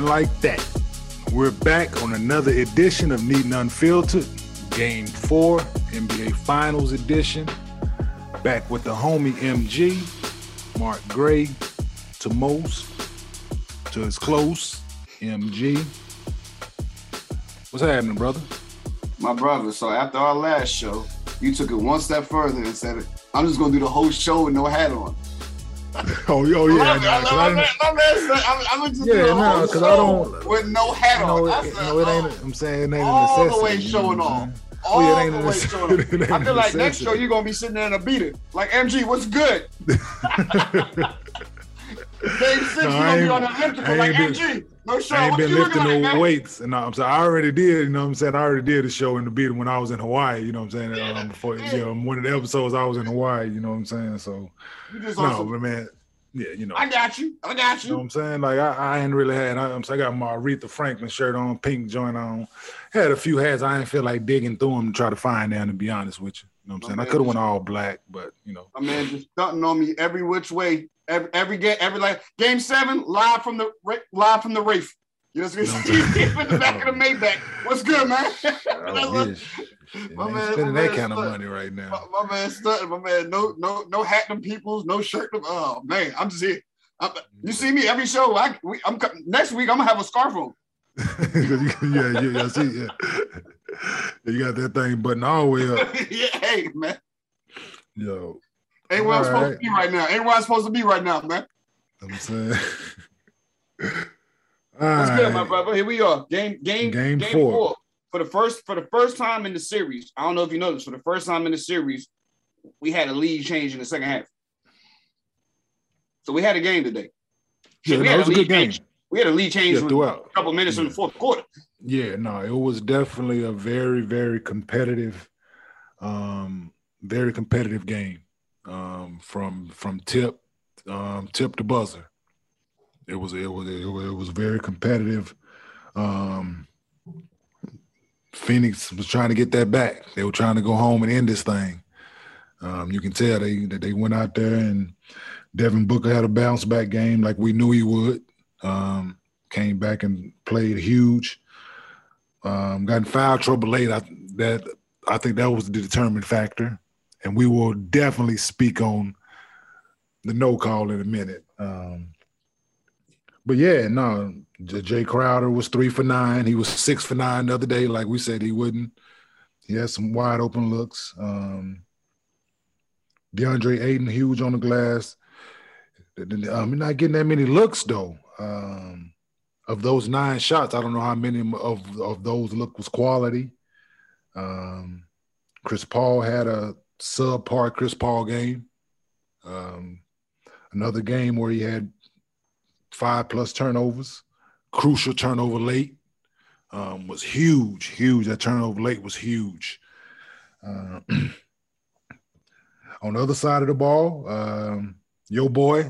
like that. We're back on another edition of Neat and Unfiltered, Game 4, NBA Finals edition. Back with the homie MG, Mark Gray, to most, to his close, MG. What's happening, brother? My brother, so after our last show, you took it one step further and said, I'm just going to do the whole show with no hat on. Oh yeah. I'm just doing the whole show with no hat on. It ain't. I'm saying it ain't all a necessity. The way showing off. All the way showing off. I feel like next show you're gonna be sitting there in a beater. Like MG, what's good? Game 6, you're gonna be on the elliptical like MG. No show. I ain't been lifting no like, weights, and I'm saying I already did. You know what I'm saying? I already did a show in the beater when I was in Hawaii. You know what I'm saying? Before one of the episodes I was in Hawaii. You know what I'm saying? So but man. Yeah, you know. I got you. You know what I'm saying? Like, I ain't really had, I got my Aretha Franklin shirt on, pink joint on. Had a few hats. I didn't feel like digging through them to try to find them, to be honest with you. You know what I'm saying? I could have went all black, but, you know. My man just stunting on me every which way. Every like Game 7, live from the Wraith. You know what I'm saying? In the back of the Maybach. What's good, man? My man spending that kind of money right now. My man stunting. My man, no hat them peoples, no shirt them. Oh man, I'm just here. You see me every show. I'm next week. I'm gonna have a scarf on. yeah. See, yeah. You got that thing button all the way up. Yeah, hey man. Yo. Ain't where I'm supposed to be right now. Ain't where I'm supposed to be right now, man. I'm saying. What's good, my brother? Here we are. Game 4. For the first time in the series, I don't know if you noticed, for the first time in the series, we had a lead change in the second half. So we had a game today. Yeah, it was a good game. We had a lead change throughout. A couple minutes in the fourth quarter. Yeah, no, it was definitely a very, very competitive game. From tip to buzzer. It was very competitive. Phoenix was trying to get that back. They were trying to go home and end this thing. You can tell they went out there, and Devin Booker had a bounce back game like we knew he would. Came back and played huge. Got in foul trouble late. I think that was the determining factor. And we will definitely speak on the no call in a minute. But yeah, no, Jay Crowder was 3 for 9. He was 6 for 9 the other day, like we said he wouldn't. He had some wide open looks. DeAndre Ayton, huge on the glass. Not getting that many looks though. Of those 9 shots, I don't know how many of those look was quality. Chris Paul had a subpar Chris Paul game. Another game where he had 5+ turnovers. Crucial turnover late was huge. That turnover late was huge. On the other side of the ball, your boy,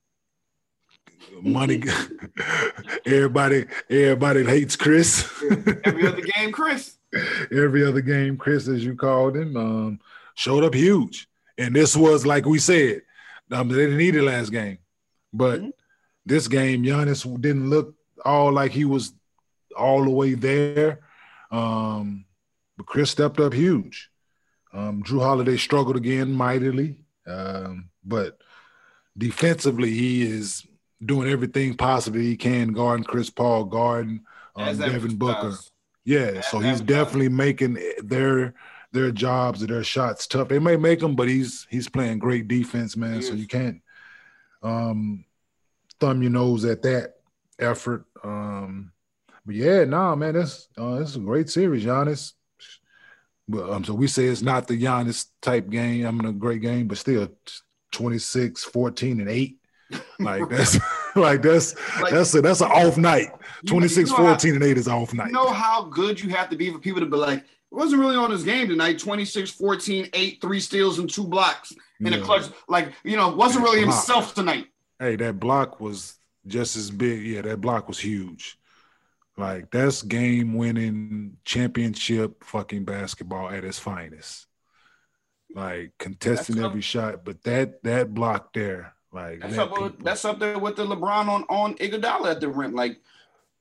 money. Everybody hates Chris. Every other game, Chris. Every other game, Chris, as you called him, showed up huge. And this was, like we said, they didn't need it last game. But this game, Giannis didn't look all like he was all the way there. But Chris stepped up huge. Drew Holiday struggled again mightily. But defensively, he is doing everything possible he can, guarding Chris Paul, guarding Devin Booker. Yeah, so he's definitely making their jobs or their shots tough. They may make them, but he's playing great defense, man. So you can't thumb your nose at that effort. But yeah, man, this is a great series, Giannis. But so we say it's not the Giannis type game. A great game, but still 26, 14, and 8. That's an off night. 26, 14, and 8 is off night. You know how good you have to be for people to be like, it wasn't really on his game tonight. 26, 14, 8, 3 steals and 2 blocks in a clutch. Wasn't really himself tonight. Hey, that block was just as big. Yeah, that block was huge. Like, that's game-winning championship fucking basketball at its finest. Like, contesting every shot, but that block there, like that's up there with the LeBron on Iguodala at the rim. Like,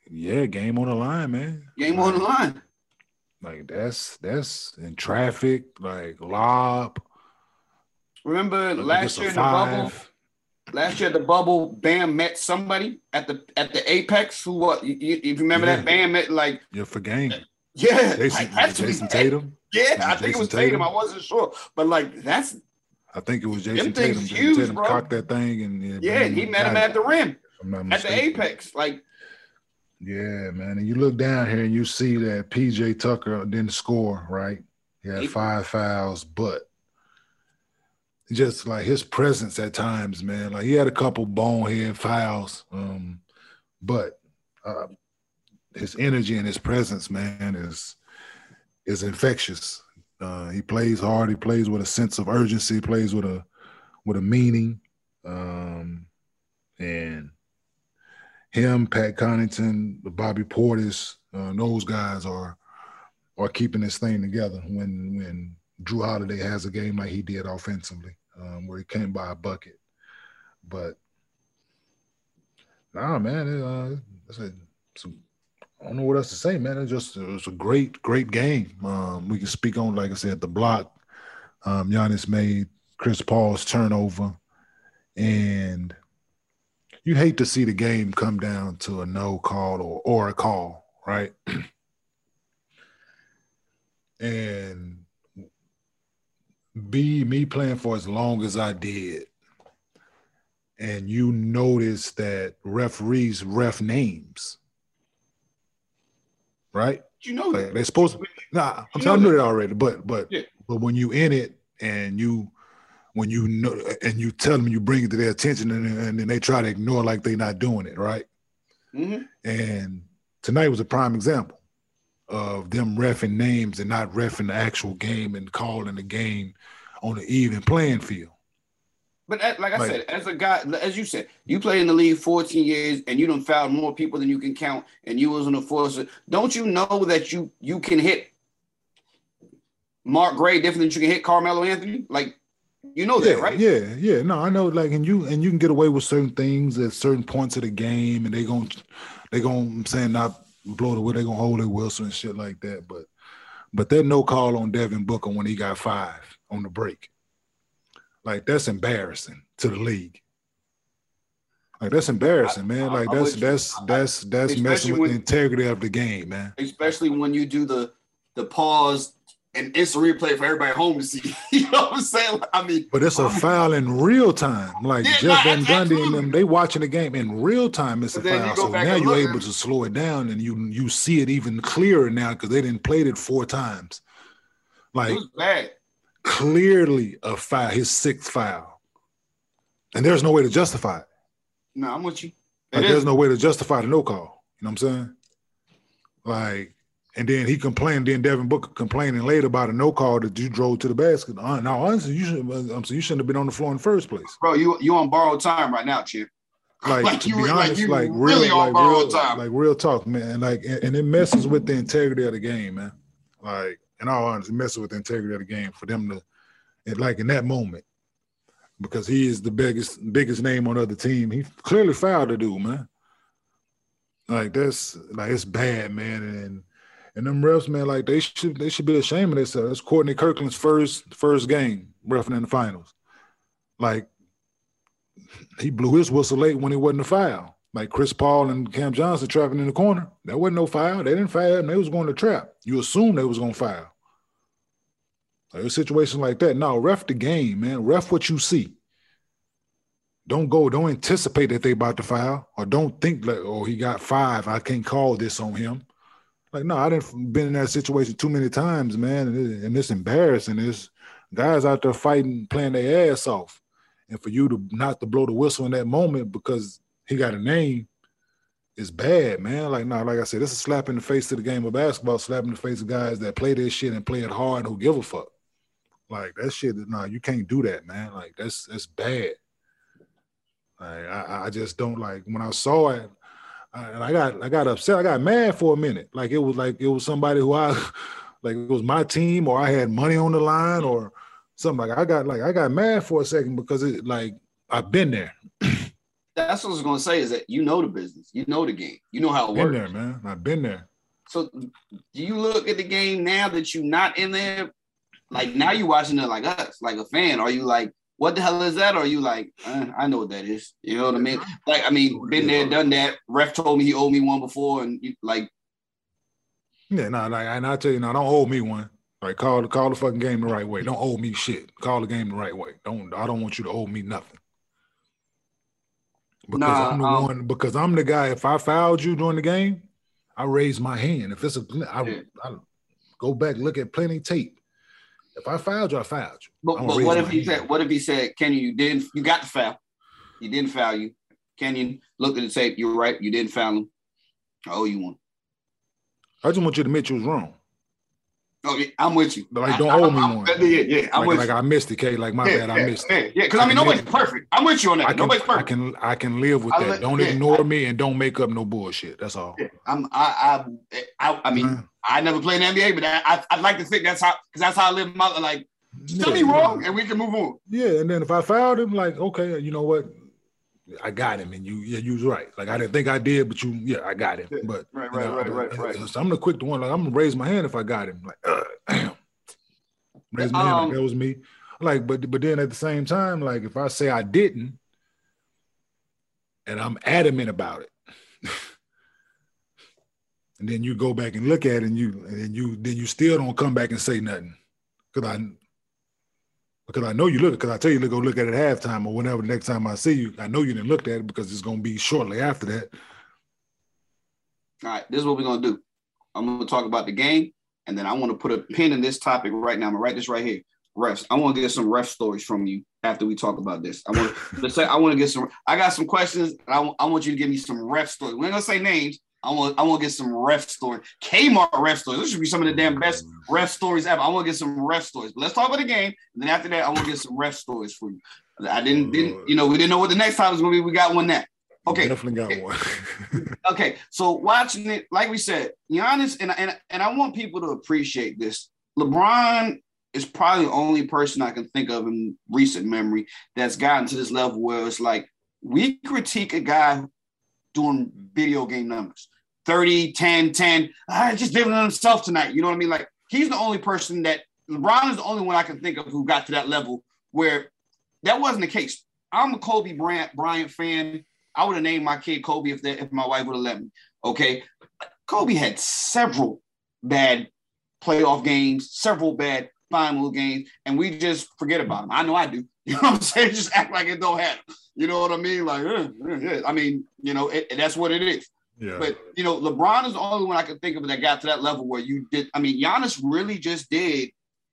Yeah, game on the line, man. Game on the line. Like that's in traffic, like lob. Remember last year in the bubble? Last year at the bubble, Bam met somebody at the Apex who what? You remember that Bam met like for game. Yeah, Jason Tatum. Yeah, I think it was Tatum. I wasn't sure, but like that's. I think it was Jason Tatum. Huge, Tatum bro. Cocked that thing and he met him at the rim, at the Apex, like. Yeah, man. And you look down here and you see that PJ Tucker didn't score, right? He had 5 fouls, but just like his presence at times, man. Like he had a couple bonehead fouls, but his energy and his presence, man, is infectious. He plays hard. He plays with a sense of urgency. He plays with a meaning, and him, Pat Connaughton, Bobby Portis, those guys are keeping this thing together when Jrue Holiday has a game like he did offensively, where he came by a bucket. But nah, man, I don't know what else to say, man. It was a great game. We can speak on, like I said, the block. Giannis made Chris Paul's turnover, and you hate to see the game come down to a no call or a call, right? And me playing for as long as I did, and you notice that referees ref names, right? You know like that. They're supposed to. Nah, I'm telling you that already. But when you in it and when you know and you tell them, you bring it to their attention, and then they try to ignore like they're not doing it, right? Mm-hmm. And tonight was a prime example of them reffing names and not reffing the actual game and calling the game on an even playing field. But like I said, as a guy, as you said, you played in the league 14 years and you done fouled more people than you can count, and you was an enforcer. Don't you know that you can hit Mark Gray different than you can hit Carmelo Anthony? Like, you know that, right? Yeah. No, I know. Like, and you can get away with certain things at certain points of the game, and they gonna I'm saying, not blow the way they gonna hold their whistle and shit like that. But that no call on Devin Booker when he got 5 on the break. Like, that's embarrassing to the league. Like, that's embarrassing, man. Like, that's messing with the integrity of the game, man. Especially when you do the pause and instant replay for everybody at home to see. You know what I'm saying? I mean, but it's a foul in real time. Like, Jeff Van Gundy and them, they watching the game in real time. It's a foul. So now you're able to slow it down, and you see it even clearer now because they didn't play it 4 times. Like, it was bad. Clearly a foul, his 6th foul. And there's no way to justify it. No, I'm with you. Like, there's no way to justify the no call. You know what I'm saying? Like, and then he complained, then Devin Booker complaining later about a no call that you drove to the basket. Now, honestly, you shouldn't have been on the floor in the first place. Bro, you on borrowed time right now, Chip. Like to be honest, like really on borrowed time. Like real talk, man. Like, and it messes with the integrity of the game, man. Like, in all honesty, it messes with the integrity of the game for them to, like, in that moment, because he is the biggest name on the other team. He clearly fouled the dude, man. Like, that's like, it's bad, man. And them refs, man, like, they should be ashamed of themselves. It's Courtney Kirkland's first game reffing in the finals. Like, he blew his whistle late when it wasn't a foul. Like Chris Paul and Cam Johnson trapping in the corner. That wasn't no foul. They didn't foul him. They was going to trap. You assume they was going to foul. Like, a situation like that. No, ref the game, man. Ref what you see. Don't anticipate that they about to foul, or don't think like, oh, he got 5, I can't call this on him. Like, no, I didn't been in that situation too many times, man, and it's embarrassing. There's guys out there fighting, playing their ass off, and for you to not to blow the whistle in that moment because he got a name is bad, man. Like, no, like I said, this is a slap in the face to the game of basketball, slap in the face of guys that play this shit and play it hard and who give a fuck. Like, that shit, no, you can't do that, man. Like, that's bad. Like, I just don't, like, when I saw it, I got upset. I got mad for a minute. Like, it was somebody who like, it was my team, or I had money on the line or something. Like, I got mad for a second because it, like, I've been there. That's what I was gonna say is that you know the business, you know the game, you know how it works. Been there, man. I've been there. So do you look at the game now that you're not in there? Like now you're watching it like us, like a fan. Are you like, what the hell is that? Or are you like, I know what that is? You know what I mean? Like, I mean, been there, done that. Ref told me he owed me one before, and you, like, yeah, no, like, and I tell you, no, don't owe me one. Like, call the fucking game the right way. Don't owe me shit. Call the game the right way. I don't want you to owe me nothing. Because I'm the guy. If I fouled you during the game, I raise my hand. If it's I go back, look at plenty tape. If I fouled you, I fouled you. But what if he said, Kenyon, you got the foul. You didn't foul you. Kenyon looked at the tape. You're right. You didn't foul him. I owe you one. I just want you to admit you was wrong. Oh, yeah, I'm with you. Like, don't owe me one. Yeah, I'm with you. Like, I missed it, K. Like, my bad, I missed it. Yeah, because I mean, nobody's perfect. I'm with you on that. Nobody's perfect. I can live with that. Don't ignore me and don't make up no bullshit. That's all. Yeah, I mean, I never played in the NBA, but I'd like to think that's how I live my life. Like, still be wrong, and we can move on. Yeah, and then if I fouled him, like, okay, you know what? I got him, and you was right. Like, I didn't think I did, but I got him. But right. So I'm the quick one. Like, I'm gonna raise my hand if I got him. Like, damn, raise my hand. Like, that was me. Like, but then at the same time, like, if I say I didn't, and I'm adamant about it, and then you go back and look at it, and you still don't come back and say nothing, because I know you look, because I tell you to go look at it at halftime or whenever the next time I see you. I know you didn't look at it because it's going to be shortly after that. All right, this is what we're going to do. I'm going to talk about the game, and then I want to put a pin in this topic right now. I'm going to write this right here. Refs. I want to get some ref stories from you after we talk about this. I got some questions, and I want you to give me some ref stories. We're not going to say names. I want to get some ref stories. Kmart ref stories. This should be some of the damn best ref stories ever. I want to get some ref stories. But let's talk about the game. And then after that, I want to get some ref stories for you. I didn't we didn't know what the next time was going to be. We got one now. Okay. Definitely got one. Okay. So watching it, like we said, Giannis, and I want people to appreciate this. LeBron is probably the only person I can think of in recent memory that's gotten to this level where it's like, we critique a guy doing video game numbers, 30, 10, 10. Just living on himself tonight. You know what I mean? Like, he's the only person LeBron is the only one I can think of who got to that level where that wasn't the case. I'm a Kobe Bryant fan. I would have named my kid Kobe if my wife would have let me. Okay. Kobe had several bad playoff games, several bad final games, and we just forget about him. I know I do. You know what I'm saying? Just act like it don't happen. You know what I mean? Like, I mean, that's what it is. Yeah. But, LeBron is the only one I can think of that got to that level where you did. I mean, Giannis really just did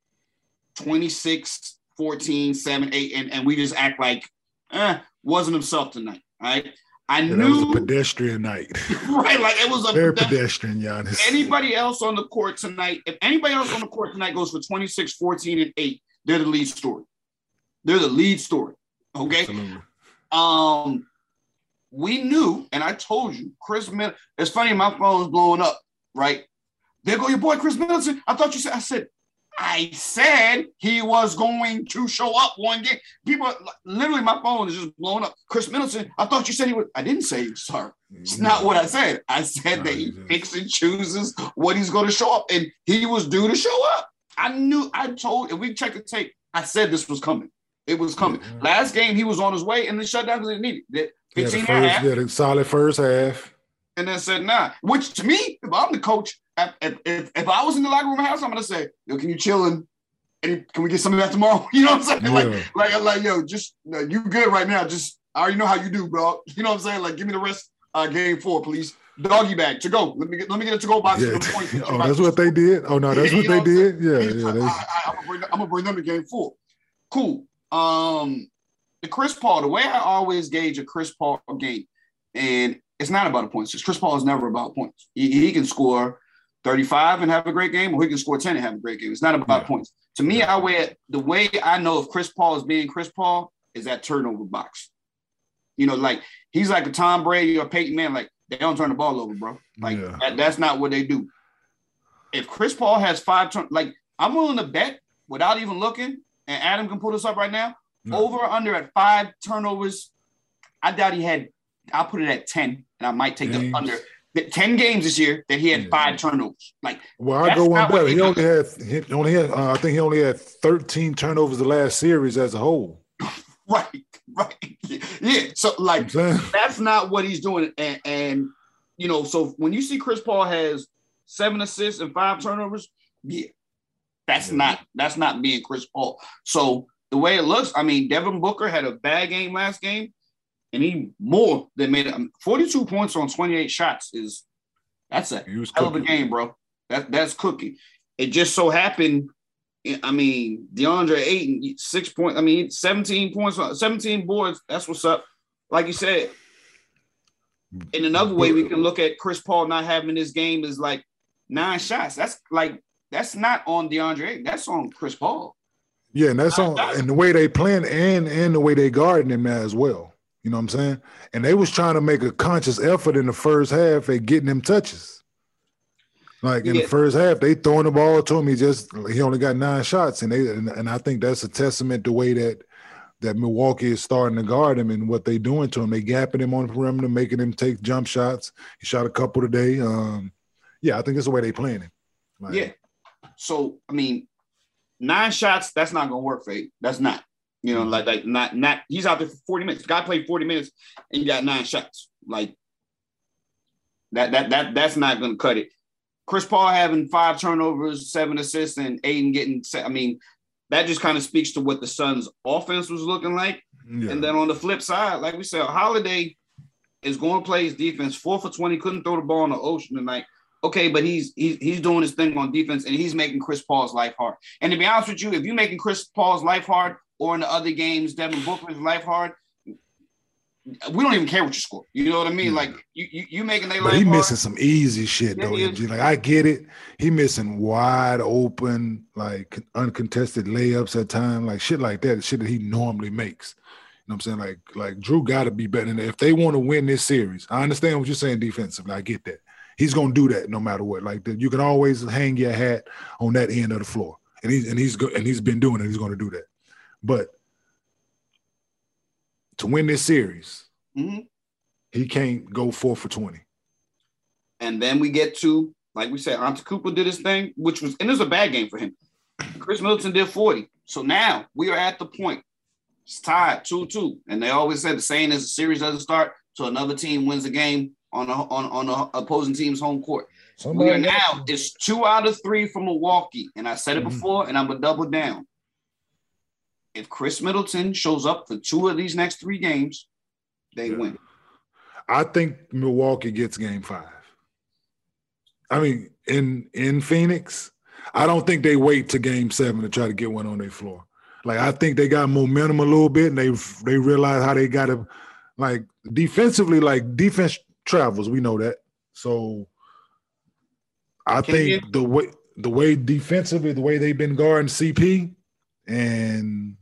26, 14, 7, 8, and we just act like, wasn't himself tonight. Right? I knew it was a pedestrian night. Right. Like, it was a very pedestrian, Giannis. Anybody else on the court tonight, if anybody else on the court tonight goes for 26, 14, and 8, they're the lead story. They're the lead story. Okay. Absolutely. We knew, and I told you, Chris Middleton. It's funny, my phone's blowing up, right? There go your boy, Chris Middleton. I said he was going to show up one game. People, literally, my phone is just blowing up. Chris Middleton, I thought you said he would. I didn't say he was sorry. It's not what I said. I said that he picks and chooses what he's going to show up, and he was due to show up. If we check the tape, I said this was coming. It was coming. Yeah. Last game, he was on his way, and then shut down because they needed it. 15 and a half. Yeah, the solid first half. And then said, nah. Which, to me, if I'm the coach, if I was in the locker room house, I'm going to say, yo, can you chill and can we get some of that tomorrow? You know what I'm saying? Yeah. Like, yo, just, you good right now. Just, I already know how you do, bro. You know what I'm saying? Like, give me the rest game 4, please. Doggy bag to go. Let me get a to go box. Yeah. That's what they did. Oh, no, that's what they did. Yeah. I'm going to bring them to game 4. Cool. The Chris Paul, the way I always gauge a Chris Paul game, and it's not about the points. Because Chris Paul is never about points. He can score 35 and have a great game, or he can score 10 and have a great game. It's not about points. To me, the way I know if Chris Paul is being Chris Paul is that turnover box. Like he's like a Tom Brady or Peyton Manning. Like, they don't turn the ball over, bro. Like that's not what they do. If Chris Paul has 5 turns, like I'm willing to bet without even looking, and Adam can pull this up right now, over or under at 5 turnovers. I doubt he had. I'll put it at 10, and I might take the under. 10 games this year that he had 5 turnovers. Like, well, I go one better. He only had. I think he only had 13 turnovers the last series as a whole. Right. Yeah. So like, that's not what he's doing. And you know, so when you see Chris Paul has 7 assists and 5 turnovers, that's not being Chris Paul. So the way it looks, I mean, Devin Booker had a bad game last game. And he more than made it. 42 points on 28 shots that's a hell of a game, bro. That's cooking. It just so happened, I mean, DeAndre Ayton, 6 points. I mean, 17 points, 17 boards. That's what's up. Like you said. In another way, we can look at Chris Paul not having this game is like 9 shots. That's not on DeAndre Ayton. That's on Chris Paul. Yeah, and that's on and the way they playing and the way they guarding him as well. You know what I'm saying? And they was trying to make a conscious effort in the first half at getting him touches. Like in the first half, they throwing the ball to him. He only got 9 shots, and I think that's a testament to the way that Milwaukee is starting to guard him and what they doing to him. They gapping him on the perimeter, making him take jump shots. He shot a couple today. I think that's the way they playing him. Like, so I mean, 9 shots. That's not gonna work for you. That's not. You know, like not he's out there for 40 minutes. The guy played 40 minutes and he got 9 shots. Like that's not gonna cut it. Chris Paul having 5 turnovers, 7 assists, and Ayton getting I mean, that just kind of speaks to what the Suns' offense was looking like. Yeah. And then on the flip side, like we said, Holiday is going to play his defense 4 for 20, couldn't throw the ball in the ocean tonight. Okay, but he's doing his thing on defense and he's making Chris Paul's life hard. And to be honest with you, if you're making Chris Paul's life hard, or in the other games, Devin Booker's life hard, we don't even care what you score. You know what I mean? Yeah. Like you making their life hard. He missing some easy shit though. Like I get it. He missing wide open, like uncontested layups at times, like shit like that. Shit that he normally makes. You know what I'm saying? Like Drew got to be better than that. If they want to win this series, I understand what you're saying defensively. I get that. He's gonna do that no matter what. Like you can always hang your hat on that end of the floor, and he's been doing it. He's gonna do that. But to win this series, he can't go 4 for 20. And then we get to, like we said, Antetokounmpo did his thing, and it was a bad game for him. Chris Middleton did 40. So now we are at the point. It's tied 2-2. And they always said the saying is a series doesn't start till another team wins a game on the opposing team's home court. It's 2 out of 3 for Milwaukee. And I said it before, and I'm going to double down. If Chris Middleton shows up for 2 of these next 3 games, they win. I think Milwaukee gets game 5. I mean, in Phoenix, I don't think they wait to game 7 to try to get one on their floor. Like, I think they got momentum a little bit, and they realize how they got to, like, defensively, like, defense travels. We know that. So I think the way defensively, the way they've been guarding CP, and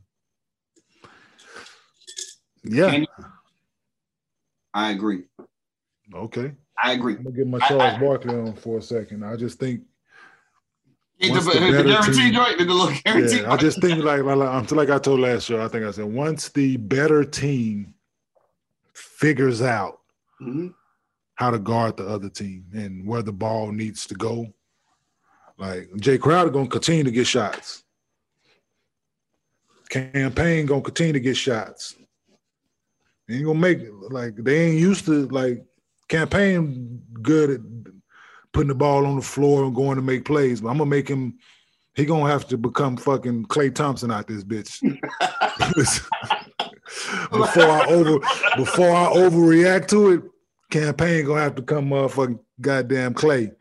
I agree. Okay. I agree. I'm gonna get my Charles Barkley on for a second. I just think the guarantee joint, the little guarantee. Yeah, I just think like I told last show. I think I said once the better team figures out how to guard the other team and where the ball needs to go, like Jay Crowder gonna continue to get shots. Campaign gonna continue to get shots. They ain't gonna make it. Like they ain't used to like Campaign good at putting the ball on the floor and going to make plays, but I'm gonna make him. He gonna have to become fucking Klay Thompson out this bitch. before I overreact to it, Campaign gonna have to come motherfucking goddamn Klay.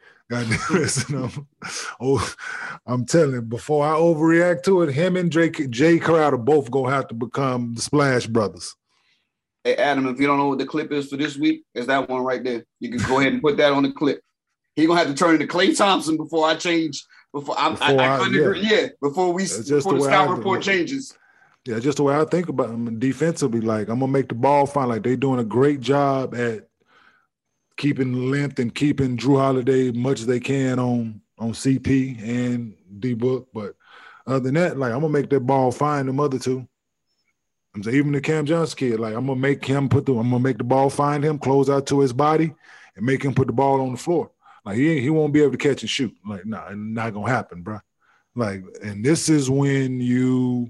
I'm telling you, before I overreact to it, him and Jay Crowder both gonna have to become the Splash Brothers. Hey Adam, if you don't know what the clip is for this week, it's that one right there. You can go ahead and put that on the clip. He gonna have to turn into Klay Thompson before I change. Before I couldn't agree. Yeah, before the scout report changes. Yeah, just the way I think about him defensively. Like I'm gonna make the ball fine. Like they doing a great job at keeping length and keeping Drew Holiday much as they can on CP and D Book. But other than that, like I'm gonna make that ball fine them other two. I'm saying even the Cam Johnson kid, like I'm gonna make the ball find him, close out to his body, and make him put the ball on the floor. Like he won't be able to catch and shoot. Like, nah, it's not gonna happen, bro. Like, and this is when you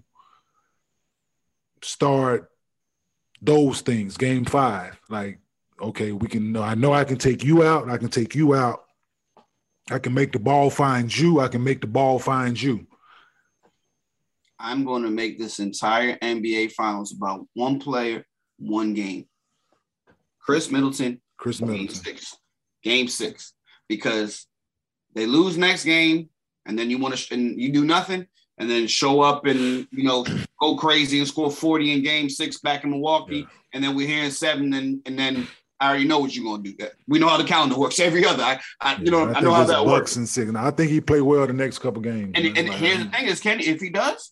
start those things. Game 5, like, okay, we can. I know I can take you out. I can take you out. I can make the ball find you. I can make the ball find you. I'm going to make this entire NBA Finals about one player, one game. Khris Middleton. Game 6. Because they lose next game, and then you do nothing, and then show up and, go crazy and score 40 in game 6 back in Milwaukee, and then we're here in 7, and then I already know what you're going to do. We know how the calendar works. Every other, I know how that works. And 6. Now, I think he played well the next couple games. And here's the thing is, Kenny, if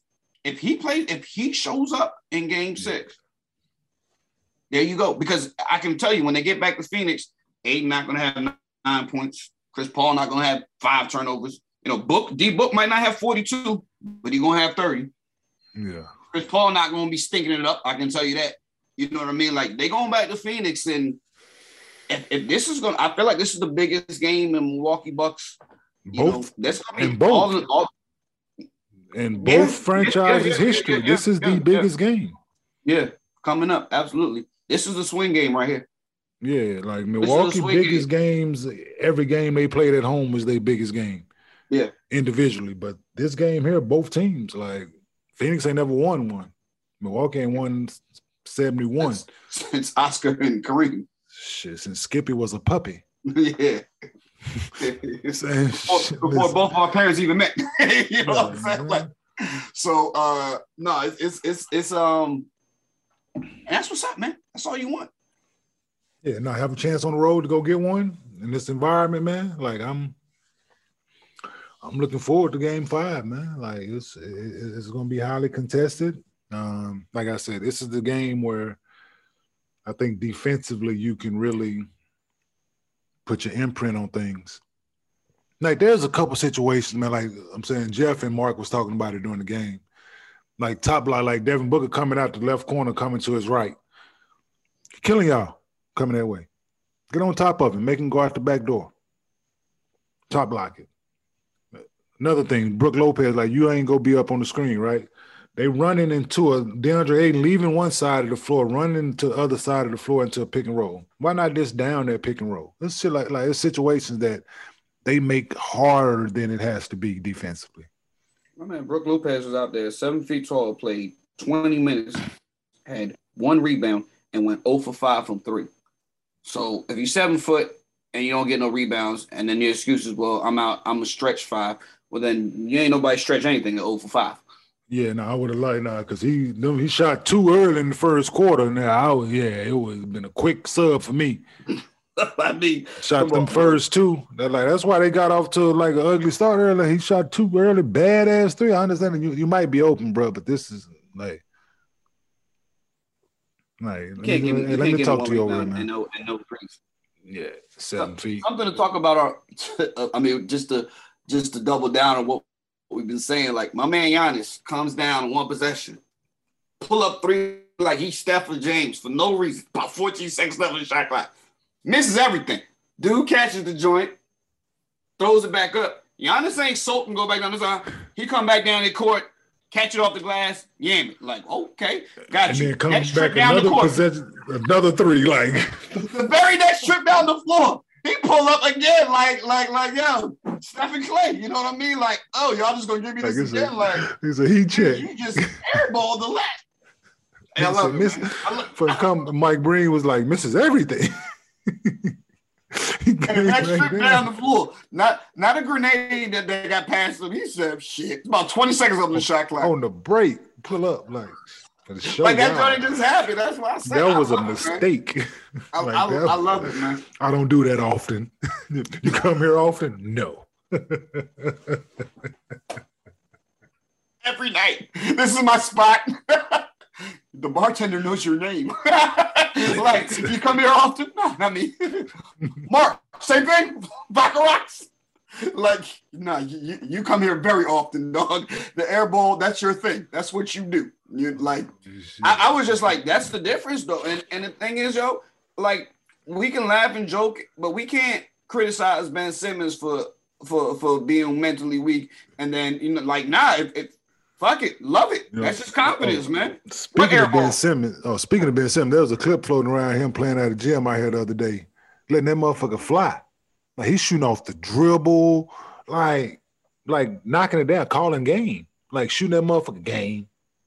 he shows up in game 6, there you go. Because I can tell you, when they get back to Phoenix, Aiden not going to have 9 points. Chris Paul not going to have 5 turnovers. D-Book might not have 42, but he's going to have 30. Yeah. Chris Paul not going to be stinking it up. I can tell you that. You know what I mean? Like, they going back to Phoenix, and if this is going to – I feel like this is the biggest game in Milwaukee Bucks. Both. In both franchises' history, this is the biggest game. Yeah, coming up, absolutely. This is the swing game right here. Yeah, like Milwaukee biggest games, every game they played at home was their biggest game. Yeah. Individually. But this game here, both teams, like Phoenix ain't never won one. Milwaukee ain't won 71. Since Oscar and Kareem. Shit, since Skippy was a puppy. Yeah. Before both our parents even met. You know what I'm saying? Like, so no, it's that's what's up, man. That's all you want. Yeah, no, have a chance on the road to go get one in this environment, man. Like I'm looking forward to game 5, man. Like it's gonna be highly contested. Like I said, this is the game where I think defensively you can really put your imprint on things. Like there's a couple situations, man. Like I'm saying, Jeff and Mark was talking about it during the game. Like top line, like Devin Booker coming out the left corner, coming to his right, killing y'all coming that way. Get on top of him, make him go out the back door. Top block it. Another thing, Brook Lopez, like you ain't gonna be up on the screen, right? They running into a DeAndre Ayton, leaving one side of the floor, running to the other side of the floor into a pick and roll. Why not just down that pick and roll? This shit like it's situations that they make harder than it has to be defensively. My man, Brook Lopez was out there, 7 feet tall, played 20 minutes, had 1 rebound, and went 0 for 5 from 3. So if you're 7 foot and you don't get no rebounds, and then your excuse is, well, I'm out, I'm a stretch 5. Well, then you ain't nobody stretch anything at 0 for 5. Yeah, no, I would have liked because he shot too early in the first quarter. Now, it would have been a quick sub for me. I mean, shot them first 2. That's why they got off to like an ugly start early. He shot 2 early, badass 3. I understand you might be open, bro, but this is like let me talk to you over there, man. And no threes. Yeah, 7 feet. Something to talk about just to double down on what we've been saying. Like my man Giannis comes down 1 possession, pull up 3 like he's Stephen James for no reason. About 14 seconds left in the shot clock. Misses everything. Dude catches the joint, throws it back up. Giannis ain't soaked and go back down the side. He come back down the court, catch it off the glass, yam it. Like, okay, got you. And then comes back another possession, another 3. Like the very next trip down the floor, he pull up again, like yo, Stephen Clay. You know what I mean? Like, oh, y'all just gonna give me this again? He's a heat check. You just airballed the last. And I love it, Mike Breen was like, misses everything. And that trip down the floor, not a grenade that they got past him. He said, "Shit, it's about 20 seconds on the shot clock." On the break, pull up like for the show. Like that joint just happened. That's why I said that was a mistake. I love it, man. I don't do that often. You come here often? No. Every night. This is my spot. The bartender knows your name. Like, you come here often? No, not me. Mark, same thing? Vodka rocks? Like, nah, you come here very often, dog. The air ball, that's your thing. That's what you do. You like, I was just like, that's the difference, though. And the thing is, yo, like, we can laugh and joke, but we can't criticize Ben Simmons for being mentally weak. And then, you know, like, nah, fuck it, love it. That's just confidence, man. Speaking of Ben Simmons, there was a clip floating around him playing at a gym out here the other day, letting that motherfucker fly. Like he's shooting off the dribble, like knocking it down, calling game, like shooting that motherfucker game.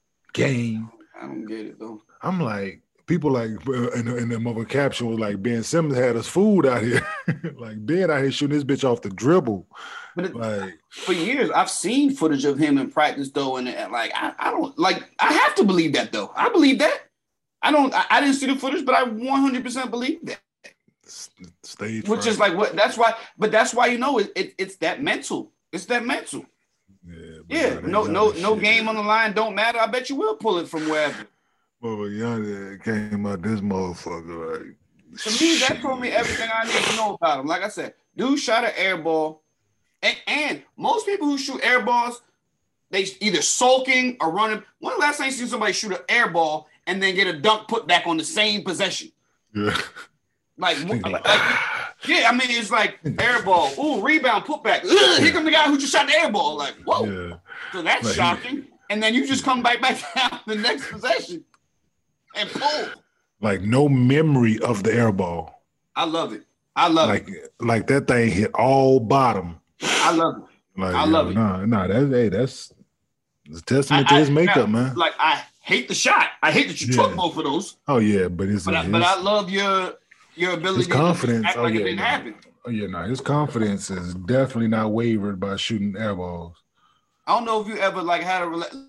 I don't get it though. I'm like, people like, and the mother caption was like, Ben Simmons had us fooled out here, like Ben out here shooting this bitch off the dribble. But like for years, I've seen footage of him in practice though, and like I don't like. I have to believe that though. I believe that. I didn't see the footage, but I 100% believe that. Stage which is like what that's why, but that's why, you know, it's that mental. It's that mental. Yeah. No game on the line don't matter. I bet you will pull it from wherever. Well, young came out this motherfucker. Like, to me, that told me everything I need to know about him. Like I said, dude shot an air ball, and most people who shoot air balls, they either sulking or running. When the last time you see somebody shoot an air ball and then get a dunk put back on the same possession? Yeah. Like, yeah, I mean, it's like air ball. Ooh, rebound, put back. Ugh, here come the guy who just shot the air ball. Like, whoa. Yeah. So that's like, shocking. And then you just come back down the next possession and pull. Like no memory of the air ball. I love it. Like that thing hit all bottom. I love it. Like, I love it. That's a testament to his makeup, man. Like, I hate the shot. I hate that you took both of those. Oh yeah, but I love your ability, his confidence, to act like it didn't happen. Oh yeah, his confidence is definitely not wavered by shooting air balls. I don't know if you ever like had a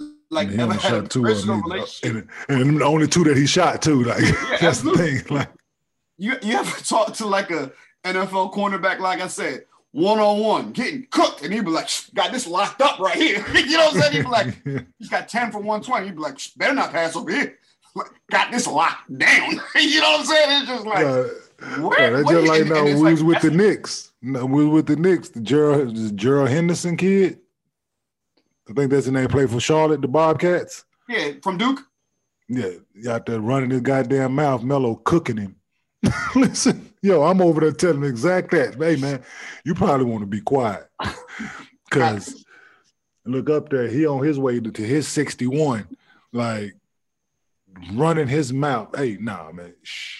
personal relationship, and the only two that he shot too. Like that's absolutely. The thing. Like you ever talk to like a NFL cornerback? Like I said, 1-on-1, getting cooked, and he'd be like, "Got this locked up right here." You know what I'm saying? He'd be like, "He's got 10 for 120." He'd be like, "Better not pass over here." Got this locked down. You know what I'm saying? It's just like, that's just like now we was with the Knicks. No, we was with the Knicks. The Gerald Henderson kid. I think that's the name. Played for Charlotte, the Bobcats. Yeah, from Duke. Yeah, out there running his goddamn mouth, Melo cooking him. Listen, I'm over there telling him exact that. Hey, man, you probably want to be quiet. Because look up there, he on his way to his 61, like running his mouth. Hey, nah, man. Shh.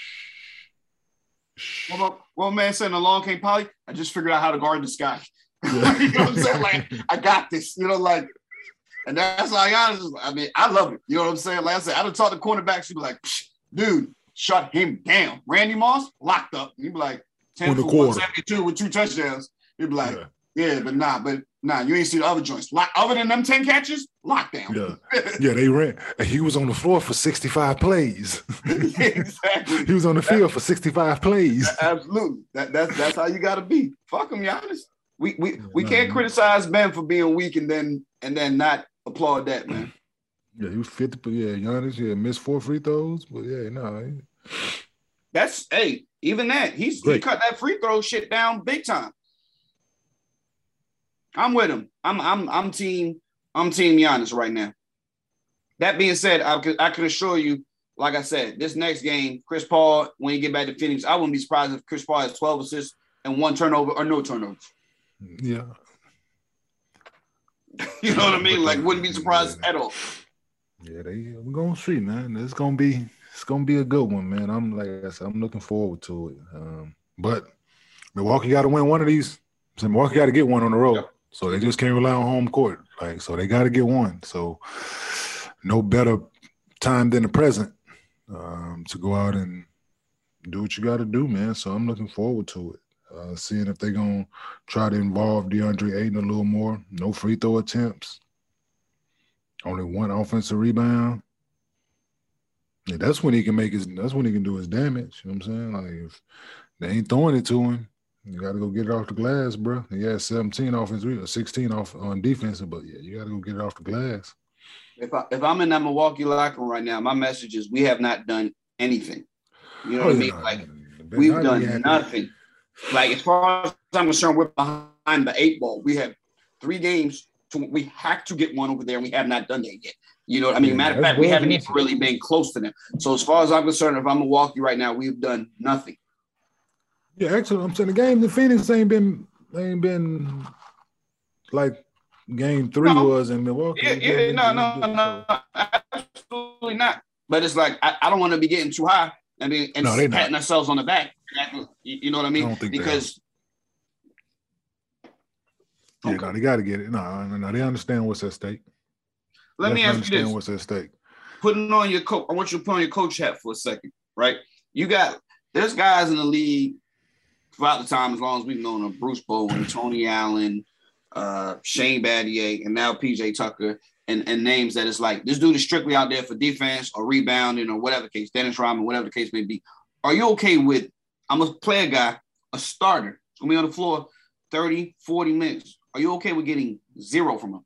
Well, man, saying along came Polly, I just figured out how to guard this guy. Yeah. You know what I'm saying? Like, I got this. You know, like, and that's like, I mean, I love it. You know what I'm saying? Like I said, I done talked to cornerbacks. He'd be like, dude, shut him down. Randy Moss, locked up. He'd be like, 10 for 172 with 2 touchdowns. He'd be like, but nah, you ain't see the other joints. Other than them 10 catches, lockdown. Yeah, they ran. He was on the floor for 65 plays. Exactly. He was on the field for 65 plays. Absolutely. That's how you got to be. Fuck him, Giannis. We can't criticize Ben for being weak and then not applaud that, man. Yeah, he was 50. Yeah, Giannis missed 4 free throws, but that's even that he cut that free throw shit down big time. I'm with him. I'm team Giannis right now. That being said, I can assure you, like I said, this next game, Chris Paul, when he get back to Phoenix, I wouldn't be surprised if Chris Paul has 12 assists and 1 turnover or no turnovers. Yeah. You know what I mean? Like, wouldn't be surprised at all. Yeah, we're gonna see, man. It's gonna be a good one, man. I'm looking forward to it. But Milwaukee got to win one of these. So Milwaukee got to get one on the road. Yep. So they just can't rely on home court. So they got to get one. So no better time than the present to go out and do what you got to do, man. So I'm looking forward to it. Seeing if they're going to try to involve DeAndre Ayton a little more. No free throw attempts. Only 1 offensive rebound. Yeah, that's when he can do his damage. You know what I'm saying? Like, if they ain't throwing it to him, you got to go get it off the glass, bro. He had 17 offensive, 16 off on defense, but you got to go get it off the glass. If I'm in that Milwaukee locker room right now, my message is we have not done anything. You know what I mean? Like, we've done nothing. Like, as far as I'm concerned, we're behind the 8 ball. We have 3 games. We have to get one over there, and we have not done that yet. You know what I mean? Matter of fact, we haven't even really been close to them. So as far as I'm concerned, if I'm Milwaukee right now, we've done nothing. Yeah, actually, I'm saying the game in Phoenix ain't been like game 3 was in Milwaukee. No, absolutely not. But it's like I don't want to be getting too high. I mean, and patting ourselves on the back. You know what I mean? I don't think because they got to get it. No, they understand what's at stake. Let me ask you this: what's at stake? Putting on your coach, I want you to put on your coach hat for a second, right? There's guys in the league throughout the time, as long as we've known them: Bruce Bowen, Tony Allen, Shane Battier, and now PJ Tucker, and names that is like this dude is strictly out there for defense or rebounding or whatever the case, Dennis Rodman, whatever the case may be. Are you okay with? I'm a player guy, a starter. It's gonna be on the floor 30, 40 minutes. Are you okay with getting 0 from him?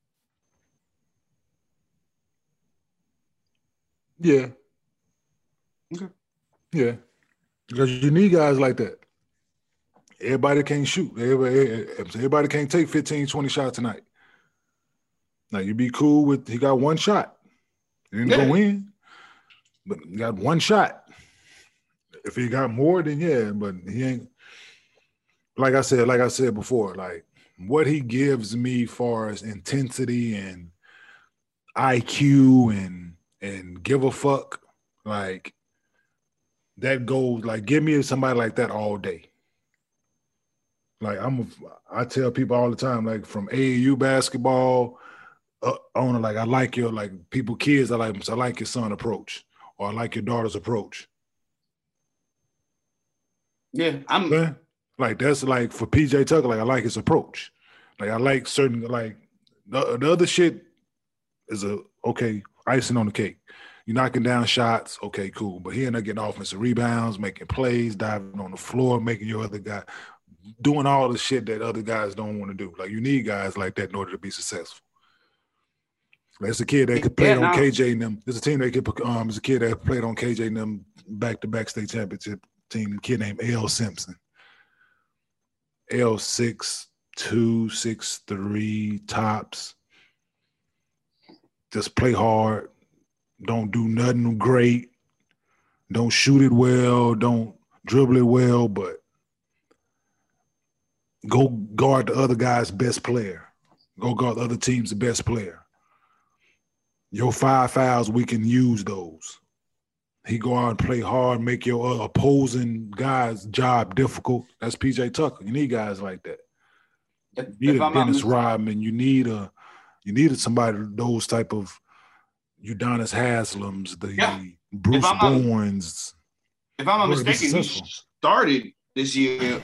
Yeah. Okay. Yeah. Because you need guys like that. Everybody can't shoot. Everybody can't take 15, 20 shots tonight. Now, you be cool with he got 1 shot. He didn't go in, but he got 1 shot. If he got more, then yeah, but he ain't. Like I said before, like what he gives me far as intensity and IQ and give a fuck, like that goes, like give me somebody like that all day. Like I tell people all the time, like from AAU basketball on, like I like your, like people, kids, I like your son approach, or I like your daughter's approach. Yeah, like that's like for PJ Tucker, like I like his approach. Like I like certain, like the other shit is okay, icing on the cake. You're knocking down shots, okay, cool. But he ended up getting offensive rebounds, making plays, diving on the floor, making your other guy, doing all the shit that other guys don't want to do. Like you need guys like that in order to be successful. Like, it's a kid that could play on KJ and them. There's a team that could. There's a kid that played on KJ and them back-to-back state championship team. A kid named L. Simpson. L 6'2", 6'3", tops. Just play hard. Don't do nothing great. Don't shoot it well. Don't dribble it well, but go guard the other guy's best player. Go guard the other team's best player. Your 5 fouls, we can use those. He go out and play hard, make your opposing guy's job difficult. That's PJ Tucker. You need guys like that. You need a Dennis Rodman. You needed somebody, those type of Udonis Haslams, the Bruce Bowens. If I'm not mistaken, he started this year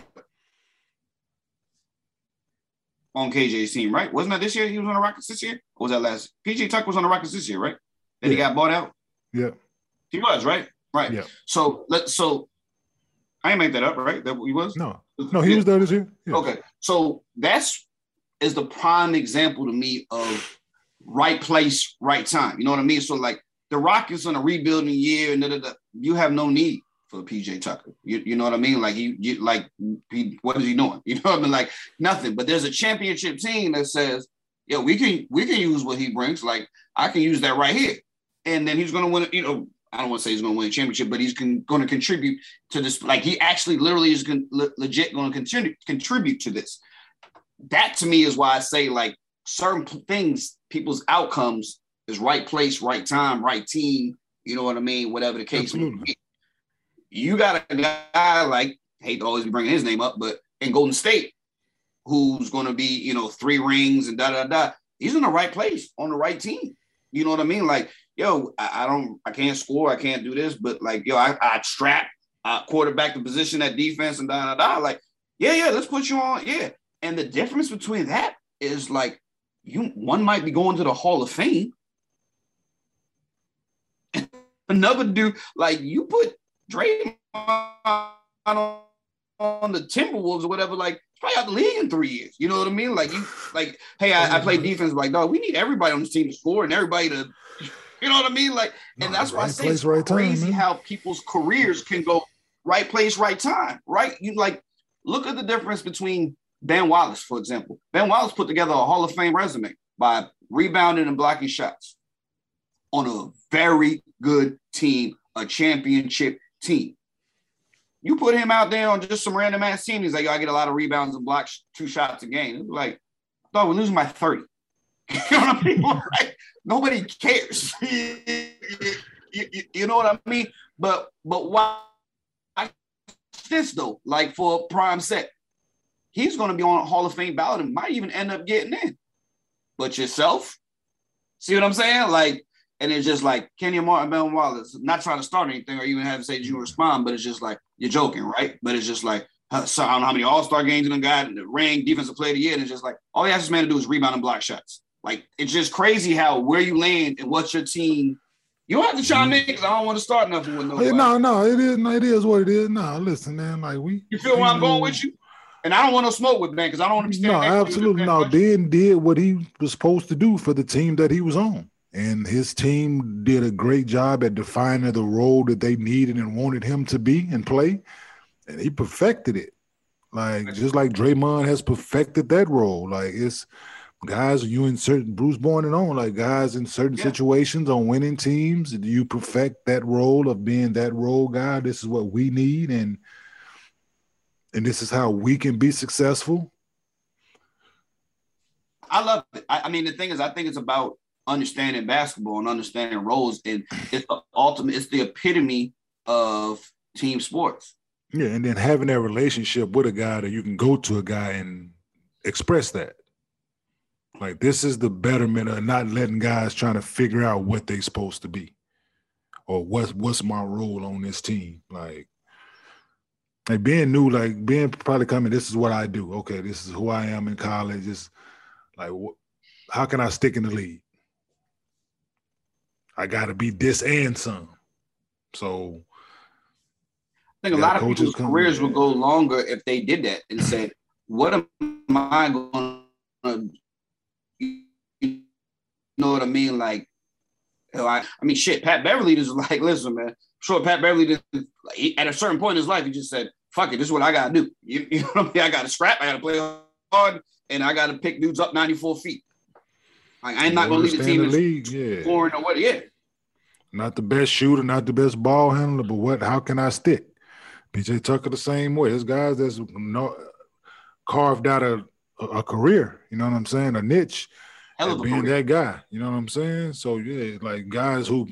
on KJ's team, right? Wasn't that this year he was on the Rockets this year? Or was that last? PJ Tucker was on the Rockets this year, right? Then he got bought out? Yeah. He was, right? Right. Yeah. So I ain't make that up, right? That he was? No, he was there this year. Yeah. Okay. So is the prime example to me of right place, right time. You know what I mean? So like the Rockets on a rebuilding year, and you have no need for PJ Tucker. You know what I mean? Like what is he doing? You know what I mean? Like nothing. But there's a championship team that says, yeah, we can use what he brings. Like I can use that right here, and then he's going to win. You know, I don't want to say he's going to win a championship, but he's going to contribute to this. Like he actually literally is legit going to contribute to this. That to me is why I say like certain things, people's outcomes is right place, right time, right team. You know what I mean? Whatever the case may be. You got a guy like, hate to always be bringing his name up, but in Golden State, who's going to be, 3 rings and da-da-da. He's in the right place on the right team. You know what I mean? Like, yo, I can't score. I can't do this. But like, yo, I strap, quarterback the position at defense and da-da-da. Like, yeah, let's put you on. Yeah. And the difference between that is like, one might be going to the Hall of Fame. Another dude, like you put Draymond on the Timberwolves or whatever, like probably out the league in 3 years. You know what I mean? Like hey, I play defense. Like, dog, we need everybody on this team to score and everybody to, you know what I mean? Like, and that's why I say it's crazy how people's careers can go right place, right time, right? You like look at the difference between Ben Wallace, for example. Ben Wallace put together a Hall of Fame resume by rebounding and blocking shots on a very good team, a championship team. You put him out there on just some random ass team, he's like, yo, I get a lot of rebounds and blocks 2 shots a game. It's like, I thought we're losing by 30. You know what I mean? Like, nobody cares. You know what I mean? But why this though? Like for prime set, he's going to be on a Hall of Fame ballot and might even end up getting in. But yourself, see what I'm saying? Like, and it's just like Kenyon Martin, Ben Wallace, not trying to start anything or even have to say that you respond, but it's just like, you're joking, right? But it's just like, so I don't know how many all-star games you got, and the ring, defensive player of the year, and it's just like, all he has this man to do is rebound and block shots. Like, it's just crazy how where you land and what's your team. You don't have to chime in because I don't want to start nothing with nobody. No, it is what it is. No, listen, man, like you feel where I'm going with you? And I don't want no smoke with Ben because I don't want to be standing. No, absolutely. No, Ben did what he was supposed to do for the team that he was on. And his team did a great job at defining the role that they needed and wanted him to be and play. And he perfected it. Like, just like Draymond has perfected that role. Like, it's guys, you in certain, Bruce Bowen and on, like guys in certain situations on winning teams, you perfect that role of being that role guy. This is what we need. And this is how we can be successful. I love it. I mean, the thing is, I think it's about understanding basketball and understanding roles, and it's the ultimate, it's the epitome of team sports. Yeah, and then having that relationship with a guy that you can go to a guy and express that. Like, this is the betterment of not letting guys trying to figure out what they're supposed to be or what's my role on this team. Like Ben knew, like Ben probably coming, this is what I do. Okay, this is who I am in college. It's like, how can I stick in the league? I got to be this and some. So I think a lot of people's careers would go longer if they did that and said, what am I going to, you know what I mean? Like, I mean, shit, Pat Beverly is like, listen, man, sure, Pat Beverly did, at a certain point in his life, he just said, fuck it, this is what I got to do. You know what I mean? I got to scrap, I got to play hard, and I got to pick dudes up 94 feet. Like, I'm not going to lead the team in the league, scoring or what, Not the best shooter, not the best ball handler, but how can I stick? PJ Tucker the same way. There's guys that's carved out a career, you know what I'm saying, a niche, and being that guy, you know what I'm saying? So yeah, like guys who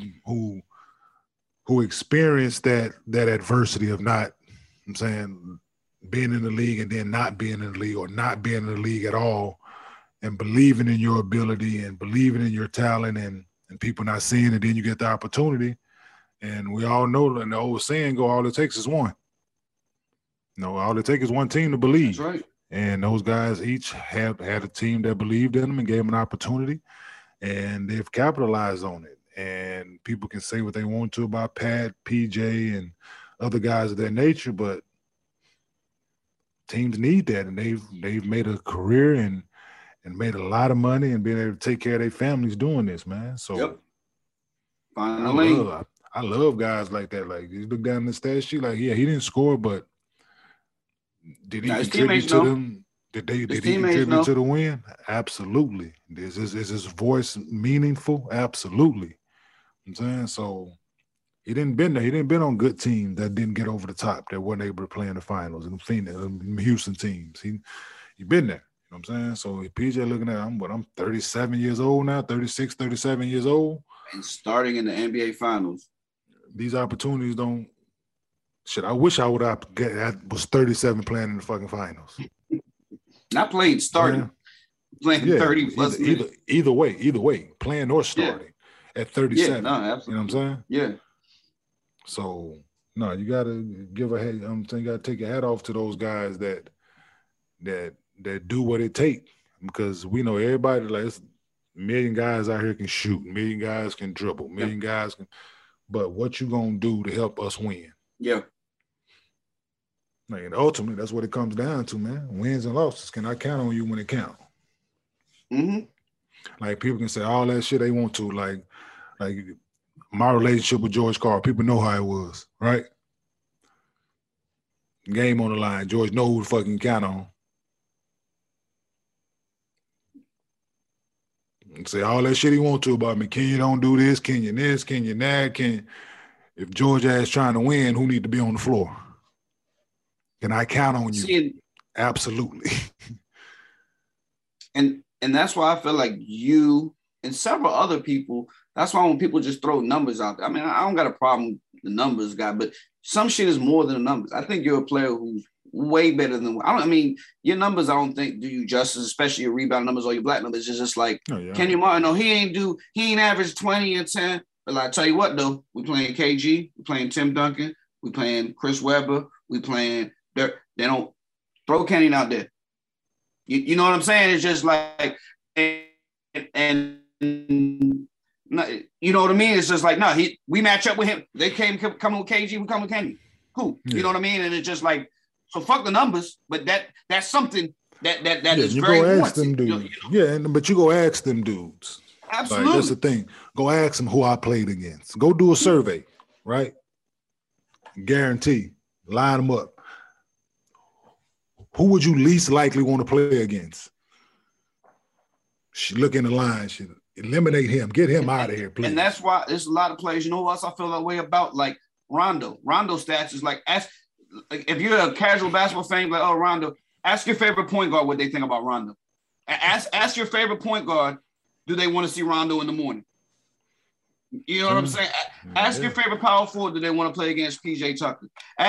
experience that adversity of not, I'm saying, being in the league and then not being in the league or not being in the league at all, and believing in your ability and believing in your talent and people not seeing it, then you get the opportunity. And we all know, and the old saying go, all it takes is one. No, all it takes is one team to believe. That's right. And those guys each had a team that believed in them and gave them an opportunity, and they've capitalized on it. And people can say what they want to about Pat, PJ, and other guys of that nature, but teams need that, and they've made a career and made a lot of money and being able to take care of their families doing this, man. So I love guys like that. Like, you look down the stat sheet, like, yeah, he didn't score, but did he contribute to them? Did he contribute to the win? Absolutely. Is his voice meaningful? Absolutely. I'm saying, so he didn't been there. He didn't been on good teams that didn't get over the top, that weren't able to play in the finals and Houston teams. He been there. You know what I'm saying? So PJ looking at, I'm 37 years old now, 36, 37 years old. And starting in the NBA finals. These opportunities don't, shit, I wish I was 37 playing in the fucking finals. Not playing, starting. Playing 30 plus minutes. Either way, playing or starting at 37. Yeah, no, absolutely. You know what I'm saying? Yeah. So, no, you got to give a head, you got to take your hat off to those guys that do what it takes, because we know everybody, like, it's a million guys out here can shoot, a million guys can dribble, a million guys can, but what you gonna do to help us win? Yeah. Like, and ultimately, that's what it comes down to, man. Wins and losses. Can I count on you when it counts? Mm-hmm. Like, people can say all that shit they want to, like my relationship with George Karl. People know how it was, right? Game on the line. George know who to fucking count on. Say all that shit he want to about me. Can you don't do this? Can you this? Can you that? If Georgia is trying to win, who need to be on the floor? Can I count on you? Absolutely. And that's why I feel like you and several other people, that's why when people just throw numbers out there, I mean, I don't got a problem with the numbers guy, but some shit is more than the numbers. I think you're a player who's way better than your numbers I don't think do you justice, especially your rebound numbers or your black numbers. It's just like Kenny Martin, he ain't averaged 20 and 10. But I tell you what though, we playing KG, we playing Tim Duncan, we playing Chris Webber, we playing they don't throw Kenny out there. You know what I'm saying? It's just like and you know what I mean? It's just like we match up with him. They come with KG, we come with Kenny. Cool. Yeah. You know what I mean? And it's just like, so fuck the numbers, but that's something that is very important. You go ask them dudes. But you go ask them dudes. Absolutely. Like, that's the thing. Go ask them who I played against. Go do a survey, right? Guarantee. Line them up. Who would you least likely want to play against? Look in the line. Eliminate him. Get him out of here, please. And that's why there's a lot of players. You know what else I feel that way about? Like Rondo. Rondo stats is like, if you're a casual basketball fan, like, oh, Rondo, ask your favorite point guard what they think about Rondo. Ask your favorite point guard, do they want to see Rondo in the morning? You know what I'm saying? Ask your favorite power forward, do they want to play against PJ Tucker?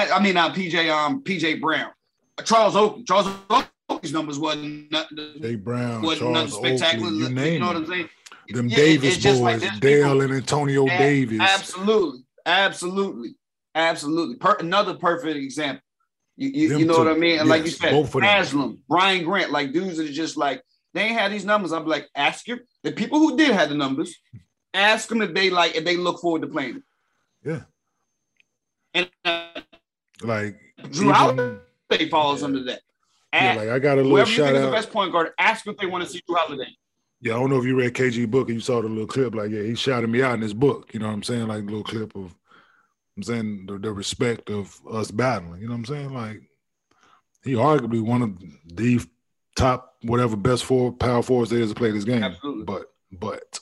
PJ Brown. Charles Oakley. Charles Oakley's numbers wasn't nothing. Jay Brown, wasn't nothing spectacular. Oakley, you know what I'm saying? Them Davis boys, like Dale and Antonio Davis. Absolutely. Another perfect example. You know what I mean? And like you said, Haslam, Brian Grant, like dudes that are just like, they ain't had these numbers. I'm like, ask the people who did have the numbers, ask them if they look forward to playing it. Yeah. And like Drew Holiday falls under that. I got a little shout out. Whoever you think is the best point guard, ask if they want to see Drew Holiday. Yeah, I don't know if you read KG book and you saw the little clip. Like, he shouted me out in his book. You know what I'm saying? Like a little clip of, I'm saying the respect of us battling. You know what I'm saying? Like, he arguably one of the top whatever best power forwards there is to play this game. Absolutely. But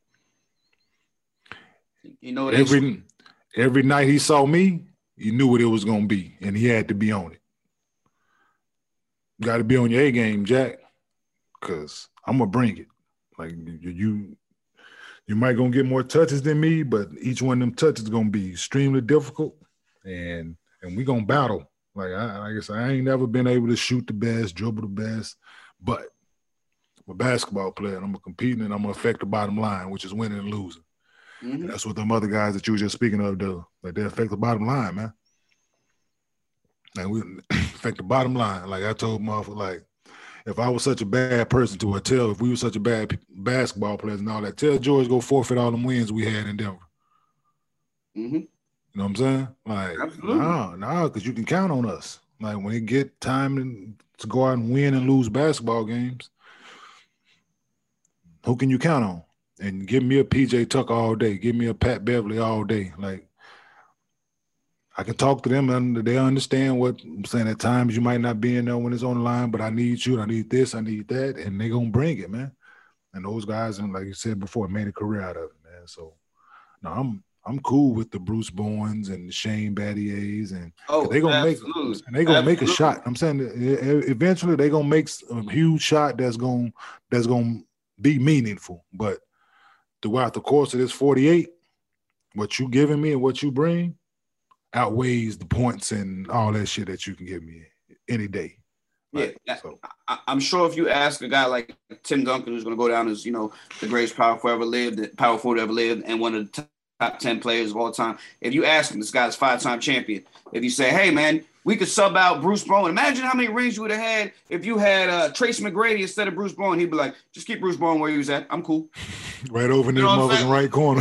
you know, every night he saw me, he knew what it was gonna be, and he had to be on it. Got to be on your A game, Jack, because I'm gonna bring it. Like you might gonna get more touches than me, but each one of them touches is gonna be extremely difficult, and we gonna battle. Like I guess I ain't never been able to shoot the best, dribble the best, but I'm a basketball player, and I'm gonna compete, and I'm gonna affect the bottom line, which is winning and losing. Mm-hmm. And that's what them other guys that you were just speaking of do. Like, they affect the bottom line, man. Like, we affect the bottom line. Like I told motherfucker, like, if I was such a bad person to tell, if we were such a bad basketball players and all that, tell George go forfeit all them wins we had in Denver. Mm-hmm. You know what I'm saying? Like, no, because you can count on us. Like, when it get time to go out and win and lose basketball games, who can you count on? And give me a PJ Tucker all day. Give me a Pat Beverly all day. Like, I can talk to them and they understand what I'm saying. At times you might not be in there when it's on the line, but I need you, I need this, I need that, and they gonna bring it, man. And those guys, and like you said before, made a career out of it, man. So no, I'm cool with the Bruce Bowens and the Shane Battiers, and they gonna make a shot. I'm saying eventually they gonna make a huge shot that's gonna be meaningful. But throughout the course of this 48, what you giving me and what you bring outweighs the points and all that shit that you can give me any day. Right? Yeah, so. I'm sure if you ask a guy like Tim Duncan, who's going to go down as, the greatest power forward ever lived, and one of the top 10 players of all time, if you ask him, this guy's 5-time champion, if you say, hey, man, we could sub out Bruce Bowen. Imagine how many rings you would have had if you had Tracy McGrady instead of Bruce Bowen. He'd be like, just keep Bruce Bowen where he was at. I'm cool. Right over in the motherfucking right corner.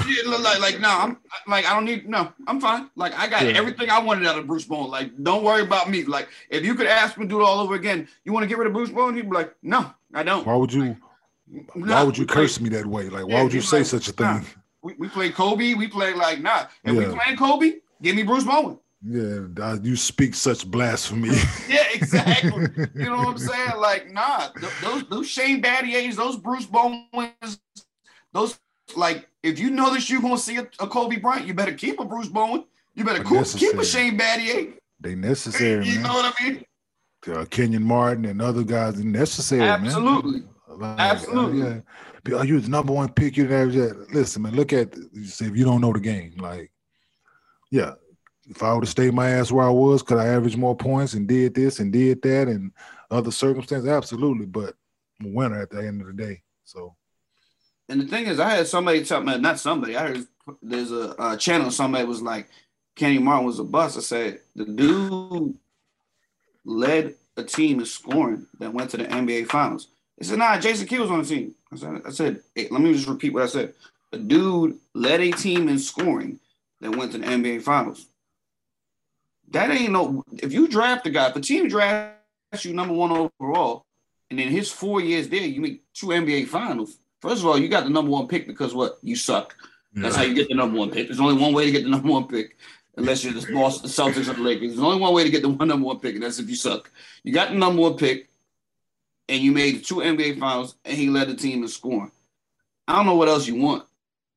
I'm fine. Like, I got everything I wanted out of Bruce Bowen. Like, don't worry about me. Like, if you could ask me to do it all over again, you want to get rid of Bruce Bowen? He'd be like, no, I don't. Why would you curse me that way? Like, why would you say such a thing? Nah. We play Kobe. We play we playing Kobe, give me Bruce Bowen. Yeah, you speak such blasphemy. Yeah, exactly. You know what I'm saying? Like, nah, those Shane Battiers, those Bruce Bowens, those like if you know that you're gonna see a Kobe Bryant, you better keep a Bruce Bowen. You better keep a Shane Battier. They necessary. You man. know what I mean? Kenyon Martin and other guys are necessary. Absolutely. Man. Like, Absolutely. You was the number one pick. You listen, man. Look at say if you don't know the game, like, yeah. If I would have stayed my ass where I was, could I average more points and did this and did that and other circumstances? Absolutely, but I'm a winner at the end of the day. So, and the thing is, I had somebody tell me, not somebody. I heard there's a channel. Somebody was like, Kenyon Martin was a bust. I said the dude led a team in scoring that went to the NBA Finals. They said, nah, Jason Kidd was on the team. I said, hey, let me just repeat what I said. The dude led a team in scoring that went to the NBA Finals. That ain't no. If you draft a guy, if a team drafts you number one overall, and in his 4 years there, you make 2 NBA Finals. First of all, you got the number one pick because what? You suck. That's how you get the number one pick. There's only one way to get the number one pick, unless you're the Boston Celtics or the Lakers. There's only one way to get the number one pick, and that's if you suck. You got the number one pick, and you made 2 NBA Finals, and he led the team in scoring. I don't know what else you want.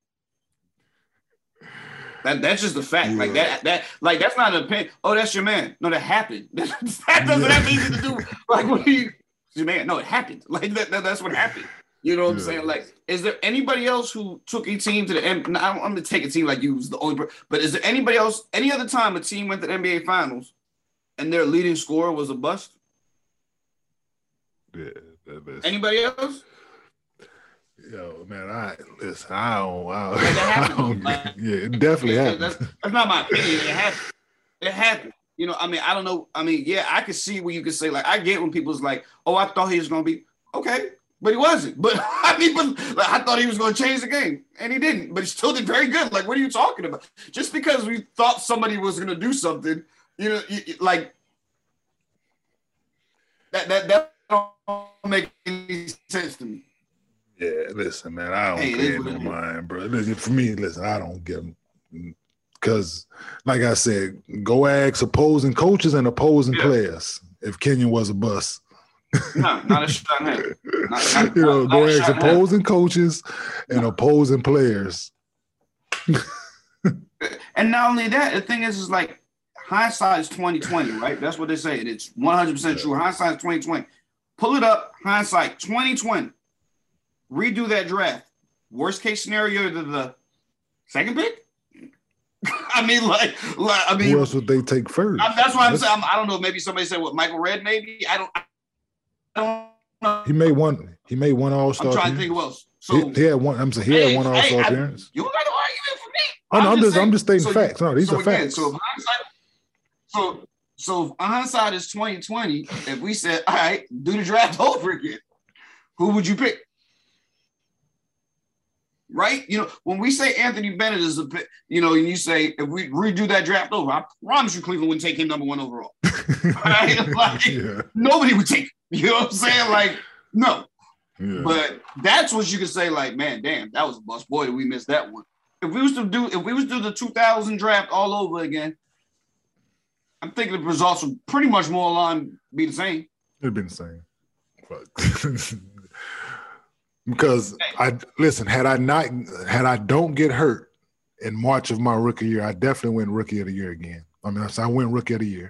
That's just a fact. Yeah. That's not an opinion. Oh, that's your man. No, that happened. That doesn't have anything to do. Like, what are you? Your man? No, it happened. Like that's what happened. You know what I'm saying? Like, is there anybody else who took a team to the end? I'm gonna take a team like you was the only. But is there anybody else? Any other time a team went to the NBA Finals and their leading scorer was a bust? Yeah. Anybody else? Yo, man, I don't yeah, it definitely happened. That's not my opinion. It happened. You know, I mean, I don't know. I mean, yeah, I could see where you could say, like, I get when people's like, oh, I thought he was going to be, okay, but he wasn't. But I mean, like, I thought he was going to change the game, and he didn't. But he still did very good. Like, what are you talking about? Just because we thought somebody was going to do something, you know, like, that don't make any sense to me. Yeah, listen, man, I don't pay no mind, bro. Listen, for me, listen, I don't give them. Because, like I said, go ask opposing coaches and opposing players if Kenyon was a bust. No, not a shot at. Go ask opposing coaches and opposing players. And not only that, the thing is like, hindsight is 20/20, right? That's what they say. And it's 100% true. Hindsight is 20/20. Pull it up, hindsight 20/20. Redo that draft. Worst case scenario to the second pick. I mean, who else would they take first? That's why I'm saying. I don't know. Maybe somebody said what Michael Redd. Maybe I don't know. He made one All-Star. I'm trying to think who else. So he had one. I'm saying he had one All-Star appearance. You got an argument for me. I'm just stating facts. No, these are facts. So hindsight is 20/20. If we said, all right, do the draft over again, who would you pick? Right? You know, when we say Anthony Bennett is and you say if we redo that draft over, I promise you Cleveland wouldn't take him number one overall. Right? Like, nobody would take him. You know what I'm saying? Like, no. Yeah. But that's what you could say, like, man, damn, that was a bust. Boy, did we miss that one. If we was to do the 2000 draft all over again, I'm thinking the results would pretty much more along be the same. It'd been the same. Because had I don't get hurt in March of my rookie year, I definitely win Rookie of the Year again. I win Rookie of the Year.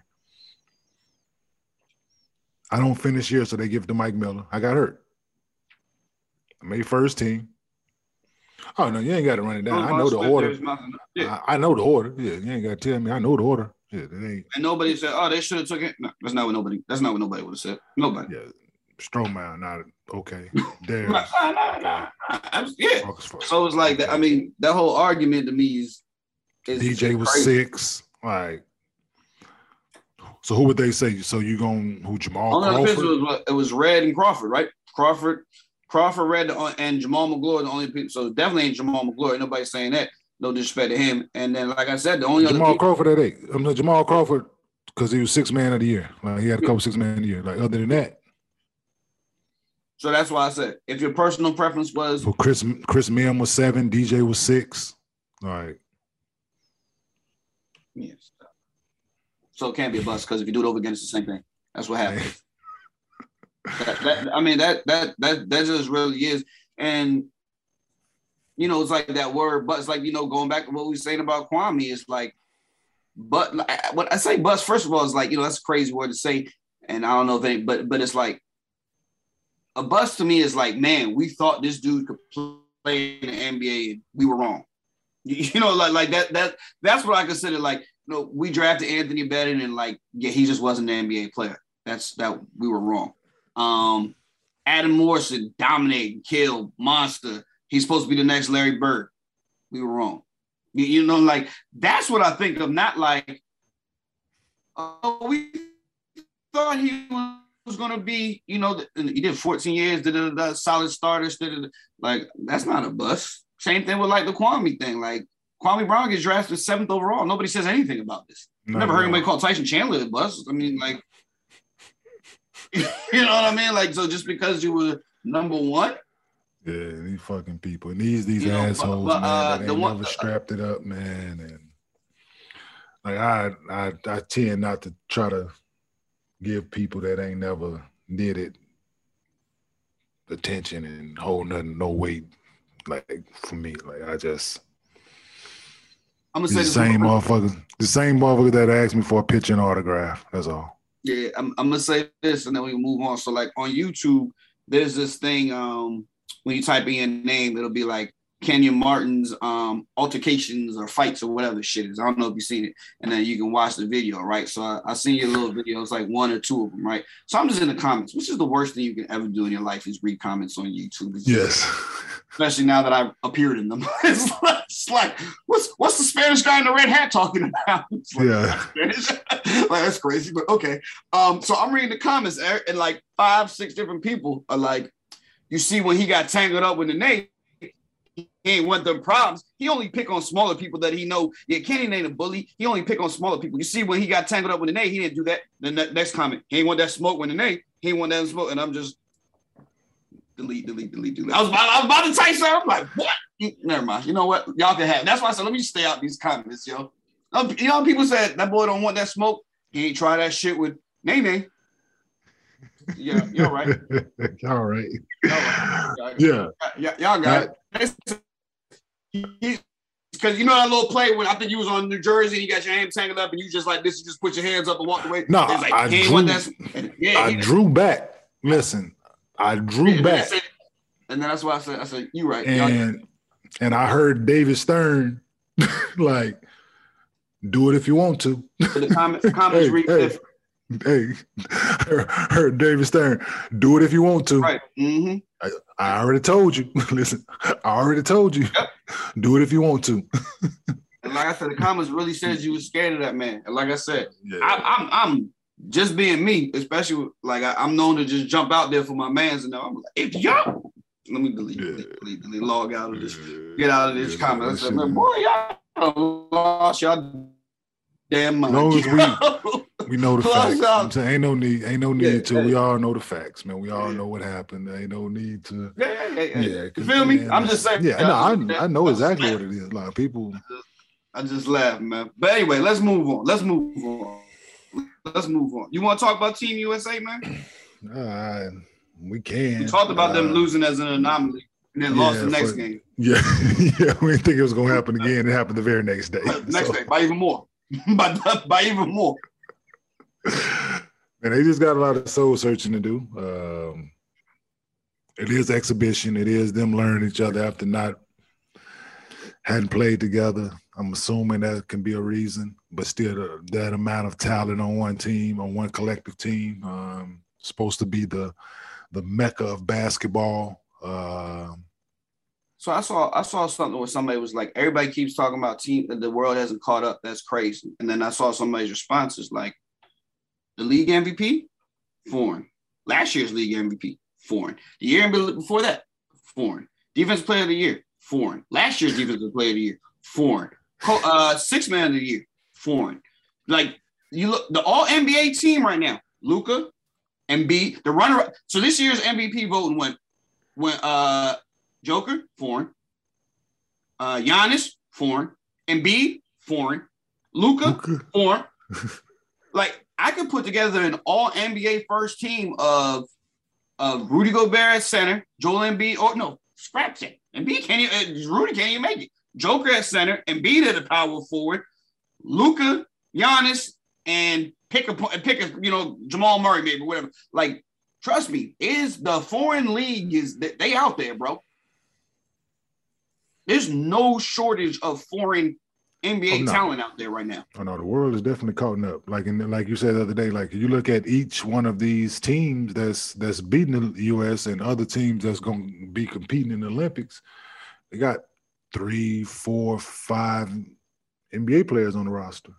I don't finish year, so they give it to Mike Miller. I got hurt. I made first team. Oh no, you ain't got to run it down. I know the order. I know the order. Yeah, you ain't got to tell me. I know the order. Yeah, and nobody said, "Oh, they should have took it." No, that's not what nobody would have said. Nobody. Yeah. Stroman, not okay. There. Yeah. So it's like that. I mean, that whole argument to me is DJ was crazy. 6. Like, so who would they say? So you who Jamal Crawford? It was Redd and Crawford, right? Crawford, Redd, and Jamal McGlory, the only people. So definitely ain't Jamal McGlory. Nobody's saying that. No disrespect to him. And then, like I said, the only Jamal other Crawford at 8. Jamal Crawford, because he was 6th man of the year. Like, he had a couple 6th man of the year. Like, other than that. So that's why I said, if your personal preference was... Well, Chris Mihm was 7, DJ was 6. All right. Yes. So it can't be a bust, because if you do it over again, it's the same thing. That's what happens. that just really is. And you know, it's like that word, but it's like, you know, going back to what we were saying about Kwame, it's like, but what I say bust, first of all, is like, you know, that's a crazy word to say. And I don't know if any, but it's like a bust to me is like, man, we thought this dude could play in the NBA and we were wrong. You know, like that's what I consider like, you know, we drafted Anthony Bennett and like, yeah, he just wasn't an NBA player. That we were wrong. Adam Morrison, dominate, kill, monster. He's supposed to be the next Larry Bird. We were wrong. You know, like that's what I think of. Not like, oh, we thought he was going to be, you know, he did 14 years, solid starters. Like that's not a bust. Same thing with like the Kwame thing. Like Kwame Brown gets drafted 7th overall. Nobody says anything about this. Never heard anybody call Tyson Chandler a bust. I mean, like, you know what I mean? Like, so just because you were number one. Yeah, these fucking people. And these assholes, man, that ain't never strapped it up, man. And like I tend not to try to give people that ain't never did it attention and hold nothing, no weight. Like for me, like I'm gonna say the same motherfucker that asked me for a picture and autograph. That's all. Yeah, I'm gonna say this and then we move on. So like on YouTube, there's this thing when you type in your name, it'll be like Kenyon Martin's altercations or fights or whatever shit is. I don't know if you've seen it. And then you can watch the video, right? So I seen your little videos, like 1 or 2 of them, right? So I'm just in the comments, which is the worst thing you can ever do in your life is read comments on YouTube. Yes. Especially now that I've appeared in them. It's like, what's the Spanish guy in the red hat talking about? Like, yeah. Like, that's crazy, but okay. So I'm reading the comments and like 5, 6 different people are like, you see when he got tangled up with the Nate, he ain't want them problems. He only pick on smaller people that he know. Yeah, Kenny ain't a bully. He only pick on smaller people. You see when he got tangled up with the Nate, he didn't do that. Then the next comment, he ain't want that smoke with the Nate. He ain't want that smoke. And I'm just delete. I was about to type something. I'm like, what? Never mind. You know what? Y'all can have it. That's why I said, let me stay out these comments, yo. You know, people said that boy don't want that smoke. He ain't try that shit with Nene. Yeah, you're right. All right. Yeah. Y'all got it. Because you know that little play when I think you was on New Jersey and you got your hands tangled up and you just like this, you just put your hands up and walked away. No, like, I drew back. Listen, I drew back. And then that's why I said, you right. And I heard David Stern like, do it if you want to. The comments read different. Hey, heard David Stern, do it if you want to. Right. Mm-hmm. I already told you. Listen, I already told you. Yep. Do it if you want to. And like I said, the comments really says you was scared of that man. And like I said, yeah. I'm just being me, especially like I'm known to just jump out there for my mans and I'm like, if y'all, let me delete, log out of this, get out of this comment. I said, man, boy, y'all lost y'all damn mind. We know the facts. I'm saying ain't no need to. We all know the facts, man. We all know what happened. There ain't no need to. Yeah. You feel me? I'm just saying. Yeah, no, I know exactly what it is. A lot of people. I just laugh, man. But anyway, let's move on. You want to talk about Team USA, man? We can. We talked about them losing as an anomaly and then lost the next game. Yeah, we didn't think it was going to happen again. It happened the very next day. Next day, by even more. by even more. And they just got a lot of soul searching to do. It is exhibition. It is them learning each other after hadn't played together. I'm assuming that can be a reason, but still that amount of talent on one team, on one collective team, supposed to be the mecca of basketball. So I saw something where somebody was like, everybody keeps talking about the world hasn't caught up. That's crazy. And then I saw somebody's responses like, the league MVP, foreign. Last year's league MVP, foreign. The year before that, foreign. Defensive player of the year, foreign. Last year's defensive player of the year, foreign. 6th man of the year, foreign. Like you look, the all NBA team right now, Luka, Embiid, the runner. So this year's MVP voting went Joker, foreign. Giannis, foreign. Embiid, foreign. Luka, foreign. Like I could put together an all NBA first team of Rudy Gobert at center, Joel Embiid, scraps it. Embiid can't even, Rudy can't even make it. Joker at center, Embiid at the power forward, Luka, Giannis, and pick a Jamal Murray maybe, whatever. Like, trust me, the foreign league they out there, bro. There's no shortage of foreign NBA talent out there right now. Oh no, the world is definitely caught up. Like you said the other day, like you look at each one of these teams that's beating the US and other teams that's going to be competing in the Olympics, they got 3, 4, 5 NBA players on the roster.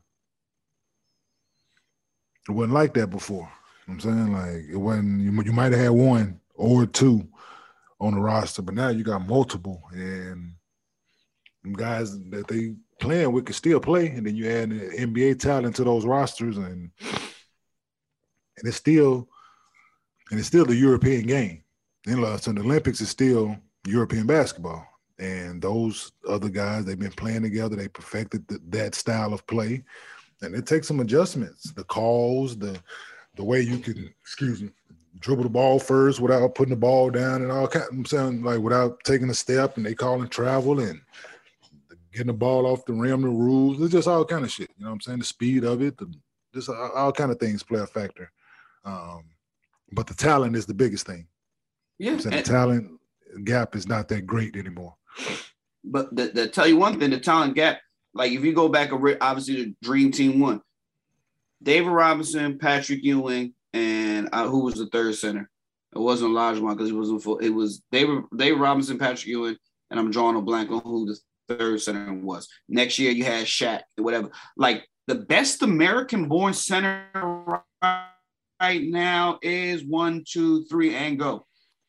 It wasn't like that before. You know what I'm saying? Like it wasn't. You might have had 1 or 2 on the roster, but now you got multiple, and guys that they playing with can still play, and then you add the NBA talent to those rosters, and it's still the European game. Then so the Olympics is still European basketball, and those other guys, they've been playing together. They perfected that style of play, and it takes some adjustments. The calls, the way you can, dribble the ball first without putting the ball down, and all kind. I'm saying, like, without taking a step, and they calling travel and getting the ball off the rim, the rules. It's just all kind of shit. You know what I'm saying? The speed of it, just all kind of things play a factor. But the talent is the biggest thing. Yeah, the talent gap is not that great anymore. But to tell you one thing, the talent gap, like if you go back, obviously the Dream Team won. David Robinson, Patrick Ewing, and who was the third center? It wasn't Olajuwon because he wasn't full. It was David Robinson, Patrick Ewing, and I'm drawing a blank on who the third center was. Next year you had Shaq and whatever. Like the best American-born center right now is 1, 2, 3, and go.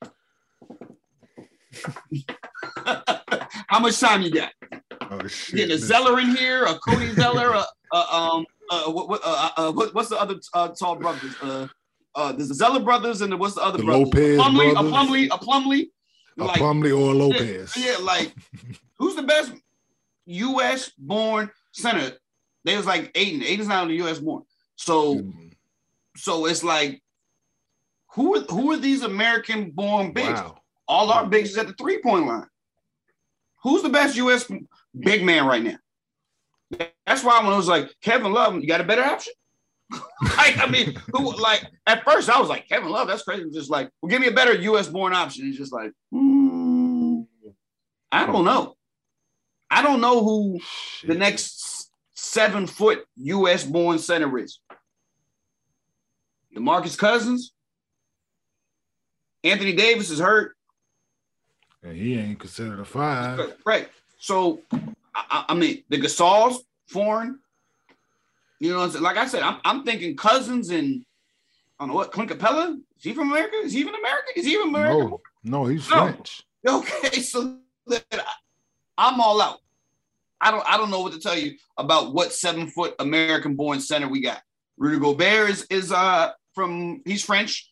How much time you got? Oh, shit. Getting a Zeller in here, a Cody Zeller, what's the other tall brothers? There's the Zeller brothers, and what's the other brothers? Lopez a Plumlee, or a Lopez. Yeah, like who's the best U.S. born center? They was like Aiden. Aiden's not on the U.S. born. So it's like, who are these American born bigs? Wow. All our bigs is at the 3-point line. Who's the best U.S. big man right now? That's why when it was like Kevin Love, you got a better option. At first I was like, Kevin Love, that's crazy. Just like, well, give me a better U.S. born option. He's just like, I don't know. I don't know who the next 7-foot U.S. born center is. DeMarcus Cousins, Anthony Davis is hurt. And he ain't considered a 5. Right. So, I mean, the Gasols, foreign. You know what I'm saying? Like I said, I'm thinking Cousins and, I don't know what, Clint Capella? Is he from America? Is he even American? Is he even American? No, he's French. Okay, so I'm all out. I don't know what to tell you about what 7-foot American-born center we got. Rudy Gobert is he's French.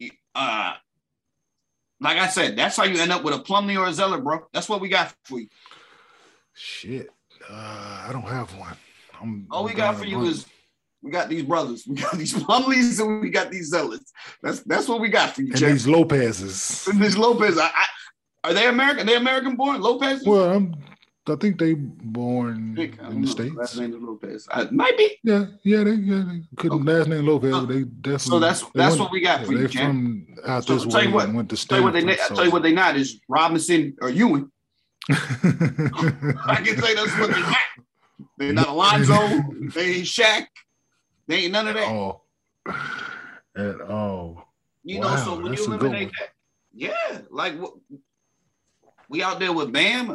Like I said, that's how you end up with a Plumlee or a Zeller, bro. That's what we got for you. Shit. I don't have one. All we got for you is we got these brothers. We got these Plumlees and we got these Zellers. That's what we got for you, and these Lopezes. And these Lopez. Are they American? Are they American born? Lopez? Well, I think they born in the States. Last name is Lopez. Might be. Yeah. They couldn't last name Lopez. They definitely. So that's what we got for you, Champ. From out this way and went to Stanford. Tell you what they not is Robinson or Ewing. I can say that's what they not. They're not Alonzo. They ain't Shaq. They ain't none of that. At all. You know, so when you eliminate that, yeah, like we out there with Bam.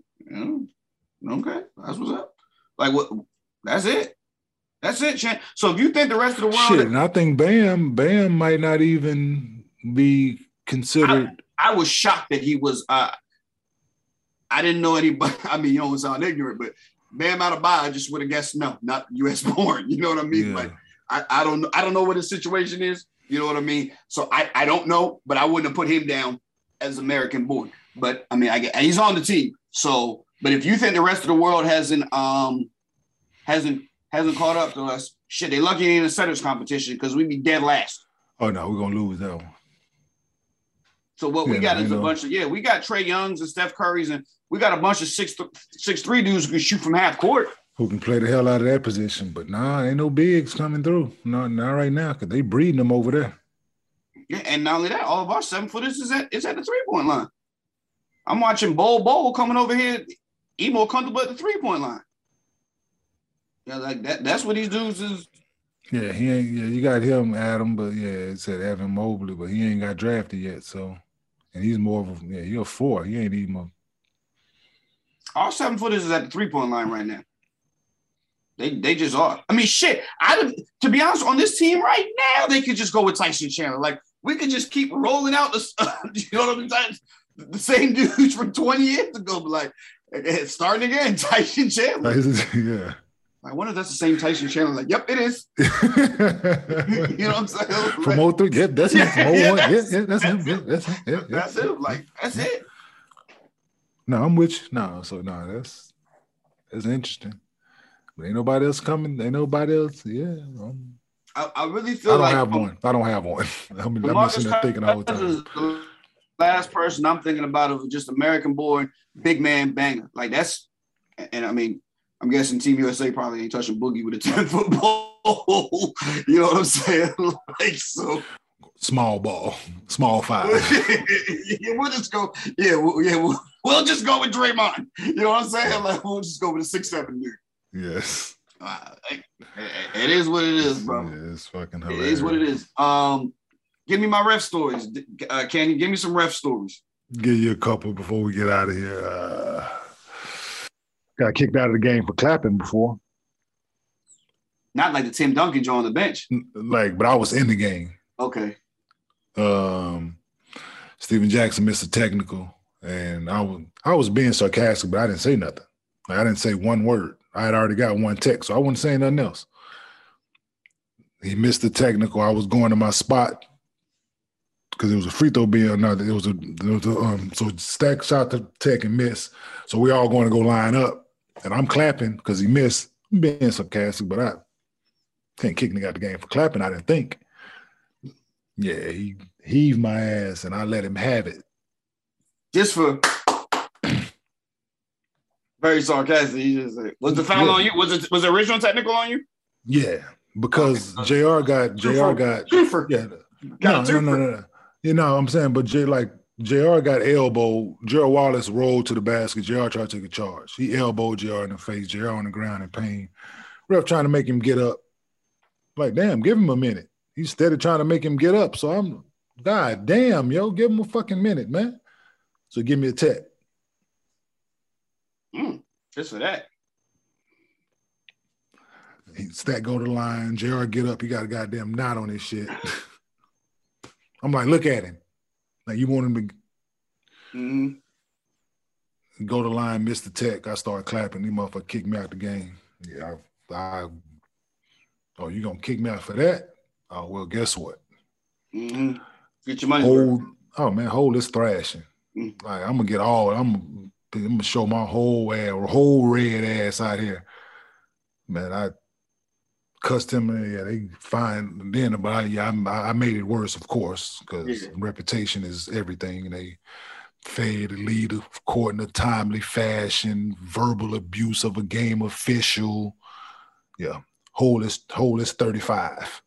Okay, that's what's up. Like what? That's it. That's it, Chan. So if you think the rest of the world, shit, and I think Bam might not even be considered. I was shocked that he was. I didn't know anybody. I mean, you don't sound ignorant, but Bam Adebayo, I just would have guessed no, not U.S. born. You know what I mean? Yeah. Like I don't know what his situation is. You know what I mean? So I don't know, but I wouldn't have put him down as American born. But I mean, and he's on the team. So, but if you think the rest of the world hasn't caught up to us, shit, they lucky in the centers competition because we'd be dead last. Oh no, we're gonna lose that one. So what we got is a bunch of we got Trae Youngs and Steph Currys, and we got a bunch of 6'3" dudes who can shoot from half court. Who can play the hell out of that position. But ain't no bigs coming through. Not right now, because they breeding them over there. Yeah, and not only that, all of our 7-footers is at the 3-point line. I'm watching Bol coming over here, he more comfortable at the 3-point line. Yeah, like that's what these dudes is. Yeah, he ain't. Yeah, you got him, Adam, but it said Evan Mobley, but he ain't got drafted yet. So, and he's more of a you're a 4. He ain't even a. All 7-footers is at the 3-point line right now. They just are. I mean, shit. To be honest, on this team right now, they could just go with Tyson Chandler. Like we could just keep rolling out you know what I'm saying? The same dudes from 20 years ago, but like starting again, Tyson Chandler. Yeah. I wonder if that's the same Tyson Chandler. Like, yep, it is. You know what I'm saying? From 03, yep, that's him. From 01, that's him. Yeah, that's him. Yeah, that's him. Like, that's it. No, I'm with you. That's interesting. But ain't nobody else coming. Ain't nobody else. Yeah. I really feel I don't have one. I'm sitting there thinking all the time. The last person I'm thinking about of just American-born big man banger. Like that's, and I mean, I'm guessing Team USA probably ain't touching Boogie with a 10-foot ball. You know what I'm saying? Like so. Small ball, small 5. We'll just go. We'll just go with Draymond. You know what I'm saying? Like we'll just go with a 6'7" dude. Yes. It is what it is, bro. Yeah, it's fucking hilarious. It is what it is. Give me my ref stories. Can you give me some ref stories? Give you a couple before we get out of here. Got kicked out of the game for clapping before. Not like the Tim Duncan joint on the bench. But I was in the game. Okay. Steven Jackson missed a technical, and I was being sarcastic, but I didn't say nothing. I didn't say one word. I had already got one tech, so I wasn't saying nothing else. He missed the technical. I was going to my spot because it was a free throw being so Stack shot the tech and miss. So we all going to go line up, and I'm clapping because he missed. I'm being sarcastic, but I can't kick nigga out the game for clapping. I didn't think. Yeah, he heaved my ass, and I let him have it. Just for very sarcastic. He just like, was the foul on you? Was the original technical on you? Yeah, because JR got no. You know what I'm saying? But JR got elbowed. Gerald Wallace rolled to the basket. JR tried to take a charge. He elbowed JR in the face. JR on the ground in pain. Ref trying to make him get up. Like, damn, give him a minute. He's steady trying to make him get up. So I'm, God damn, yo, give him a fucking minute, man. So give me a tech. Just for that. Stack go to the line. JR get up. He got a goddamn knot on his shit. I'm like, look at him. Like, you want him to go to the line, miss the tech. I start clapping. He motherfucker kicked me out the game. Yeah, oh, you gonna kick me out for that? Oh, well, guess what? Get your money worth. Oh, man, hold this thrashing. Like, I'm gonna show my whole red ass out here. Man, I cussed him. Yeah, they fine then, but I made it worse, of course, because reputation is everything. And they failed to lead the court in a timely fashion, verbal abuse of a game official. Yeah, hold this 35.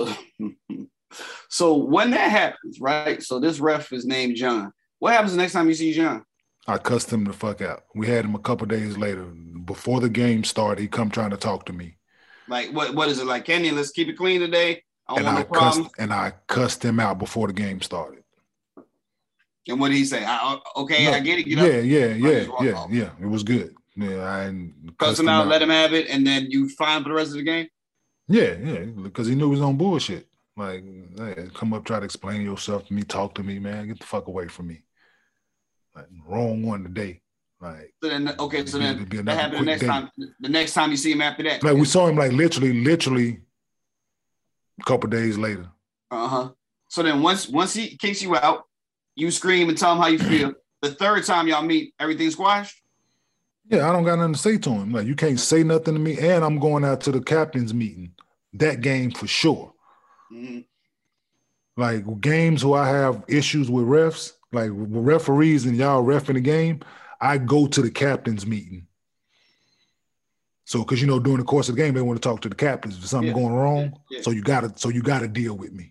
So when that happens, right? So this ref is named John. What happens the next time you see John? I cussed him the fuck out. We had him a couple days later. Before the game started, he come trying to talk to me. Like, what is it? Like, Kenny, let's keep it clean today. I don't want no problems. And I cussed him out before the game started. And what did he say? I get it. Yeah. It was good. Yeah, I cussed him out, let him have it, and then you fine for the rest of the game? Yeah, because he knew he was on bullshit. Like, hey, come up, try to explain yourself to me, talk to me, man. Get the fuck away from me. Like, wrong one today. Like, so then that happened the next time. The next time you see him after that, like we saw him like literally a couple days later. So then once he kicks you out, you scream and tell him how you feel. The third time y'all meet, everything squashed. Yeah, I don't got nothing to say to him. Like, you can't say nothing to me, and I'm going out to the captain's meeting. That game for sure. Like games where I have issues with refs, like referees and y'all reffing the game, I go to the captain's meeting. So, because during the course of the game, they want to talk to the captains. If something going wrong, so you gotta deal with me.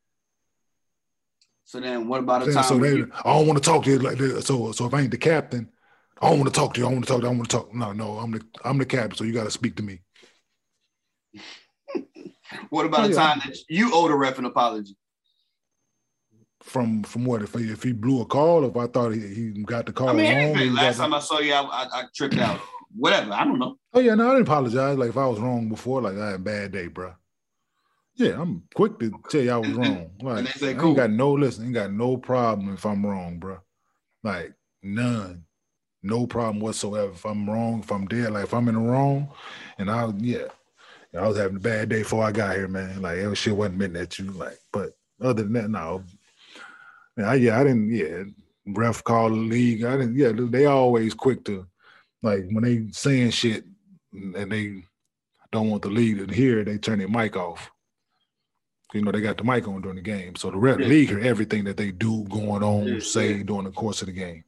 So then, what about a time? So I don't want to talk to you like this. So if I ain't the captain, I don't want to talk to you. I want to talk. No, I'm the captain. So you got to speak to me. What about a time that you owe the ref an apology? From what? If he blew a call, if I thought he got the call wrong. Anything. Last time I saw you, I tripped out. Whatever. I don't know. Oh yeah, no, I didn't apologize. Like if I was wrong before, like I had a bad day, bro. Yeah, I'm quick to tell you I was wrong. Like say, cool. I ain't got no problem if I'm wrong, bro. Like none. No problem whatsoever. If I'm wrong, if I'm dead, like if I'm in the wrong, and I was having a bad day before I got here, man. Like that shit wasn't meant at you. Like, but other than that, no. I didn't. Ref call the league. I didn't. Yeah, they always quick to, like when they saying shit and they don't want the league to hear, they turn their mic off. They got the mic on during the game, so the league hear everything that they do going on, say during the course of the game.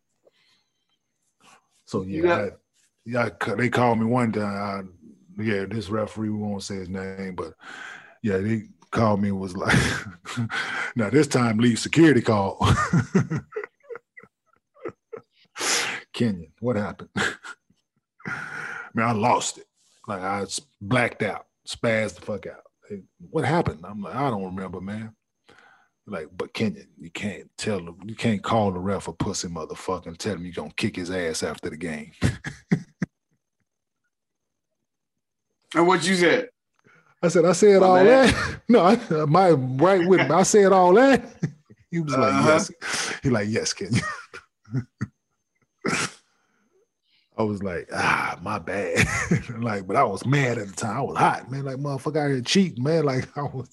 So they called me one time. This referee, we won't say his name, but they called me and was like, now this time league security called. Kenyon, what happened? Man, I lost it. Like I blacked out, spazzed the fuck out. Hey, what happened? I'm like, I don't remember, man. Like, but Kenyon, you can't tell him, you can't call the ref a pussy motherfucker and tell him you're gonna kick his ass after the game. And what you said? I said all that. No, I said all that. He was like, yes. He like, yes, Kenyon. I was like, my bad. Like, but I was mad at the time. I was hot, man. Like, motherfucker out here cheating, man. Like, I was,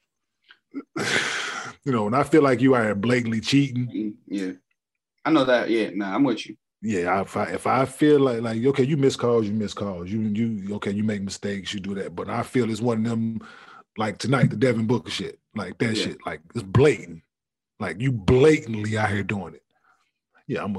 when I feel like you out here blatantly cheating. Yeah. I know that. Yeah, I'm with you. Yeah, if I feel like okay, you miss calls. You okay, you make mistakes, you do that. But I feel it's one of them, like tonight, the Devin Booker shit. Like that shit. Like it's blatant. Like you blatantly out here doing it. Yeah,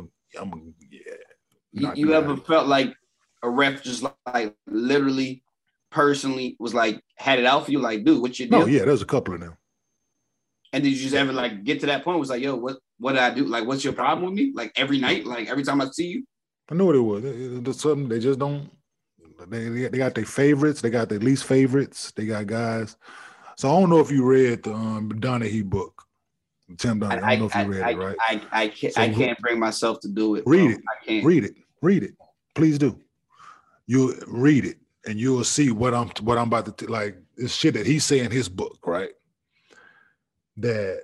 You ever felt like a ref just like literally, personally was like had it out for you? Like, dude, what you do? No, yeah, there's a couple of them. And did you just ever like get to that point? Was like, yo, what did I do? Like, what's your problem with me? Like every night, like every time I see you. I know what it was. There's something they just don't. They got their favorites. They got their least favorites. They got guys. So I don't know if you read the Donahue book. Tim Donahue. I don't know if you read it, right? I can't bring myself to do it. Read it. I can't. Read it. Please do. You read it, and you'll see what I'm about to like. This shit that he's saying in his book, right? That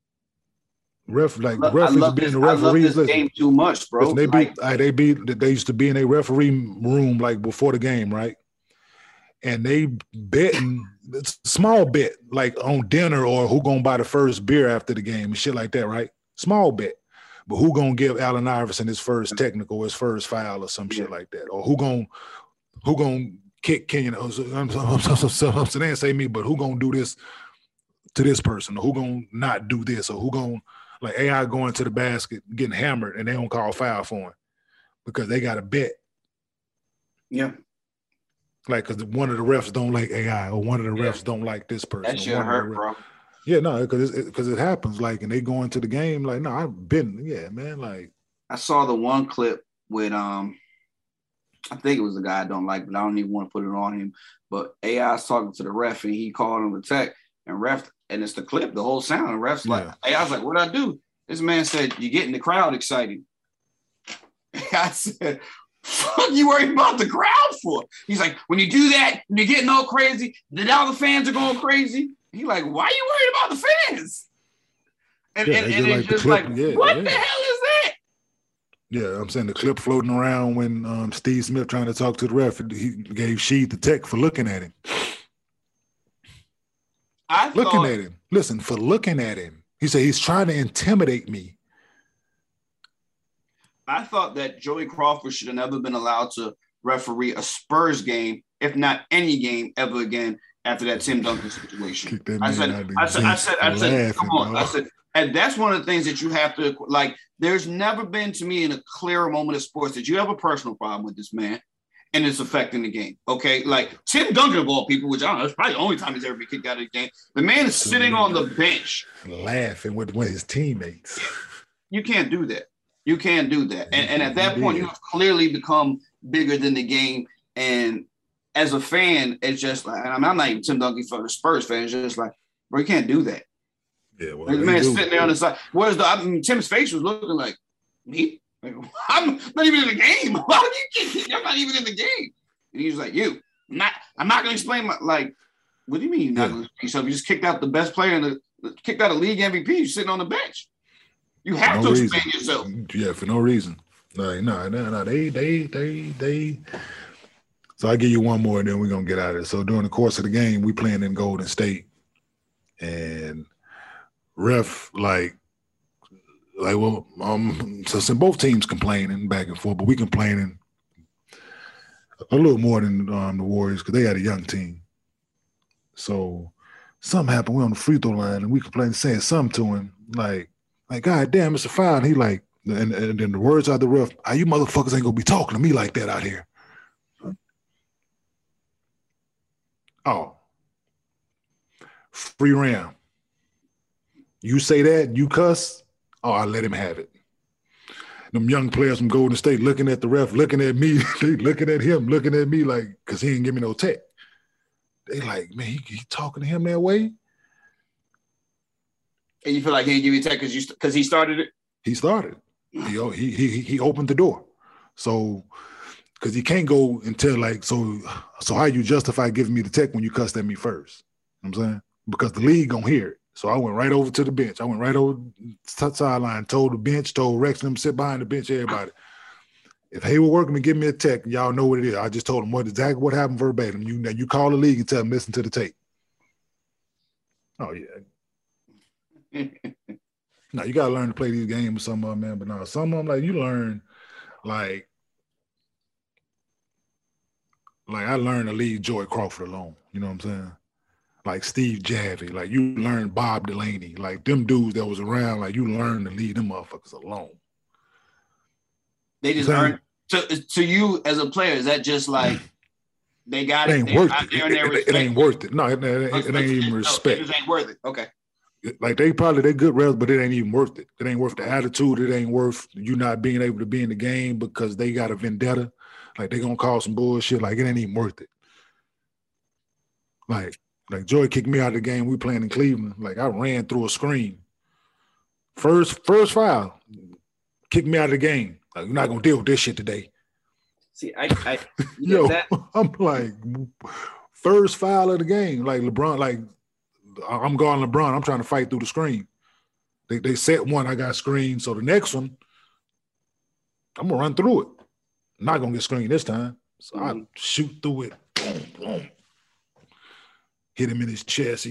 referees being the referees. I love this game too much, bro. Listen, they used to be in a referee room like before the game, right? And they betting small bet like on dinner or who gonna buy the first beer after the game and shit like that, right? Small bet. But who gonna give Allen Iverson his first technical, his first foul or some shit like that? Or who gonna kick Kenyon? I'm saying say me, but who gonna do this to this person? Or who gonna not do this? Or who gonna like AI going to the basket, getting hammered, and they don't call foul for him because they got a bet. Yeah. Like, because one of the refs don't like AI, or one of the refs don't like this person. That shit hurt, bro. Yeah, no, because it happens. Like, and they go into the game like, no, I've been, man. Like, I saw the one clip with I think it was a guy I don't like, but I don't even want to put it on him. But AI's talking to the ref, and he called him a tech, and ref, and it's the clip, the whole sound. And ref's like, AI's like, what'd I do? This man said, you're getting the crowd excited. I said, fuck you worried about the crowd for? He's like, when you do that, when you're getting all crazy, then all the fans are going crazy. He's like, why are you worried about the fans? And it's just like, what the hell is that? Yeah, I'm saying the clip floating around when Steve Smith trying to talk to the ref, he gave Sheed the tech for looking at him. Listen, for looking at him. He said he's trying to intimidate me. I thought that Joey Crawford should have never been allowed to referee a Spurs game, if not any game ever again after that Tim Duncan situation. I said, come on. I said, and that's one of the things that you have to like. There's never been to me in a clearer moment of sports that you have a personal problem with this man, and it's affecting the game. Okay, like Tim Duncan of all people, which I don't know, it's probably the only time he's ever been kicked out of the game. The man is sitting on the bench, laughing with his teammates. You can't do that. You can't do that. And at that point, you have clearly become bigger than the game. And as a fan, it's just like, I'm not even Tim Duncan for the Spurs fan. It's just like, bro, you can't do that. Yeah, well, the man's sitting there on the side. Whereas Tim's face was looking like, me? Like, I'm not even in the game. Why would you kick me? I'm not even in the game. And he's like, I'm not going to explain what do you mean you're not going to explain yourself? You just kicked out the best player kicked out a league MVP. You're sitting on the bench. You have to explain yourself. Yeah, for no reason. Like, no, they. So I'll give you one more, and then we're going to get out of it. So during the course of the game, we playing in Golden State. And ref, so both teams complaining back and forth, but we complaining a little more than the Warriors because they had a young team. So something happened. We're on the free throw line, and we complaining, saying something to him, like, God damn, it's a foul. And he like, and then the words out the ref, you motherfuckers ain't gonna be talking to me like that out here. Oh. Free round. You say that, you cuss, I let him have it. Them young players from Golden State looking at the ref, looking at me, they looking at him, looking at me like, because he didn't give me no tech. They like, man, he talking to him that way? And you feel like he didn't give you tech because he started it? He started. He opened the door. So, because he can't go until so how you justify giving me the tech when you cussed at me first? You know what I'm saying? Because the league gonna hear it. So I went right over to the bench. I went right over the sideline, told the bench, told Rex and them sit behind the bench, everybody. If Hayward working to give me a tech, y'all know what it is. I just told him exactly what happened verbatim. You call the league and tell them, listen to the tape. Oh, yeah. No, you got to learn to play these games with some of them, man. But no, some of them, you learn, I learned to leave Joy Crawford alone. You know what I'm saying? Like Steve Javie, you learn Bob Delaney, them dudes that was around, you learn to leave them motherfuckers alone. They just earn to you as a player. Is that just they got it? It ain't worth it. It ain't worth it. No, it ain't even respect. It just ain't worth it. Okay. They good refs, but it ain't even worth it. It ain't worth the attitude. It ain't worth you not being able to be in the game because they got a vendetta. They gonna call some bullshit. It ain't even worth it. Joy kicked me out of the game. We playing in Cleveland. I ran through a screen. First foul, kicked me out of the game. You're not gonna deal with this shit today. See, yo, I'm first foul of the game. LeBron, I'm guarding LeBron. I'm trying to fight through the screen. They set one, I got screened. So the next one, I'm gonna run through it. I'm not gonna get screened this time. So I shoot through it. Boom, boom. Hit him in his chest.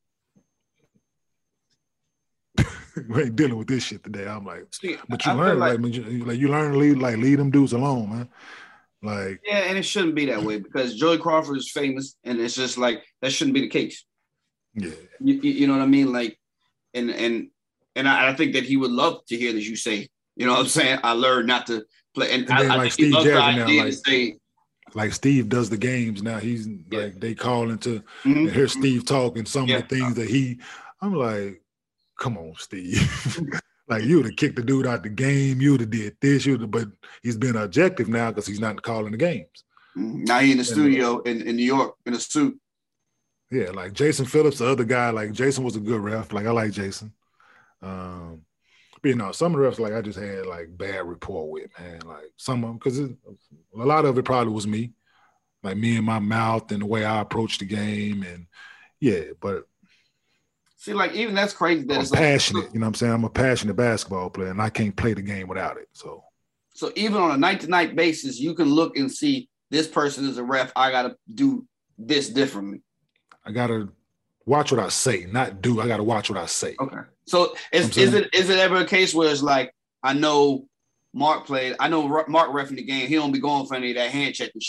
We ain't dealing with this shit today. I'm like, but you learn, you learn to leave them dudes alone, man. Yeah, and it shouldn't be that way because Joey Crawford is famous, and it's just that shouldn't be the case. Yeah, you know what I mean? And I think that he would love to hear that you say, you know what I'm saying? I learned not to play, and I think Steve Javie now, Steve does the games now. He's they call into and hear Steve talking some of the things that I'm like, come on, Steve. You would have kicked the dude out the game. You would have did this. But he's been objective now because he's not calling the games. Now he's in the studio in New York in a suit. Yeah, Jason Phillips, the other guy, Jason was a good ref. I like Jason. But, some of the refs, I just had, bad rapport with, man. Some of them, because a lot of it probably was me. Me and my mouth and the way I approached the game. And, yeah, but. See, even that's crazy. That I'm passionate, you know what I'm saying? I'm a passionate basketball player, and I can't play the game without it, so. So even on a night-to-night basis, you can look and see this person is a ref. I got to do this differently. I got to watch what I say, not do. I got to watch what I say. Okay. So is it ever a case where it's I know Mark played, I know Mark reffing the game. He don't be going for any of that hand checking shit.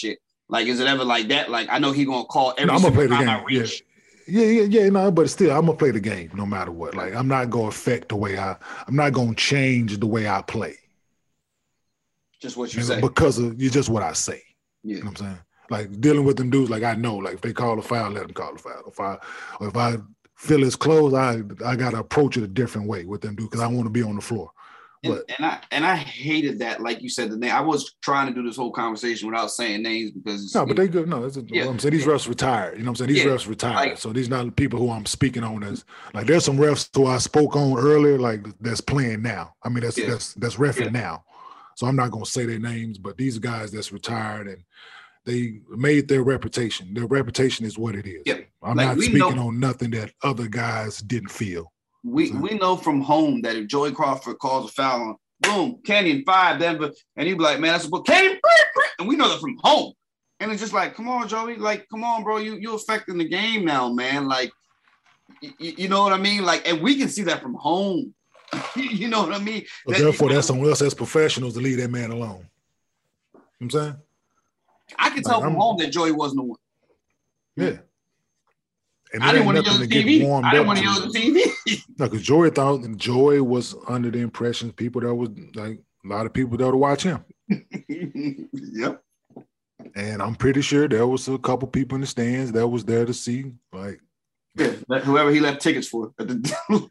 Like, is it ever like that? Like, I know he gonna call every I'm gonna play the time game. I reach. Yeah. No, but still, I'm gonna play the game no matter what. Like, I'm not gonna affect the way I'm not gonna change the way I play. Just what you say. Because of just what I say. Yeah. You know what I'm saying? Like, dealing with them dudes, like, I know, like, if they call a foul, let them call a foul. If I feel it's close, I gotta approach it a different way with them dudes because I want to be on the floor. And I hated that, like you said, the name. I was trying to do this whole conversation without saying names because but they good. No, I'm saying these refs retired. You know what I'm saying? These refs retired. Like, so these not the people who I'm speaking on as like there's some refs who I spoke on earlier, like that's playing now. I mean that's reffing now. So I'm not gonna say their names, but these guys that's retired and they made their reputation. Their reputation is what it is. Yeah. I'm not speaking on nothing that other guys didn't feel. We know from home that if Joey Crawford calls a foul on, boom, Canyon 5, Denver, and he'd be like, man, that's a book, Canyon, and we know that from home. And it's just like, come on, Joey, like, come on, bro, you're affecting the game now, man. Like, you know what I mean? Like, and we can see that from home. You know what I mean? But therefore, that's on us as professionals to leave that man alone. You know what I'm saying? I can tell from home that Joey wasn't the one. Yeah. And I didn't want to yell at the TV. I didn't want to yell at the TV. No, because Joey thought Joey was under the impression people that was like a lot of people that would watch him. Yep. And I'm pretty sure there was a couple people in the stands that was there to see, like, whoever he left tickets for. Whoever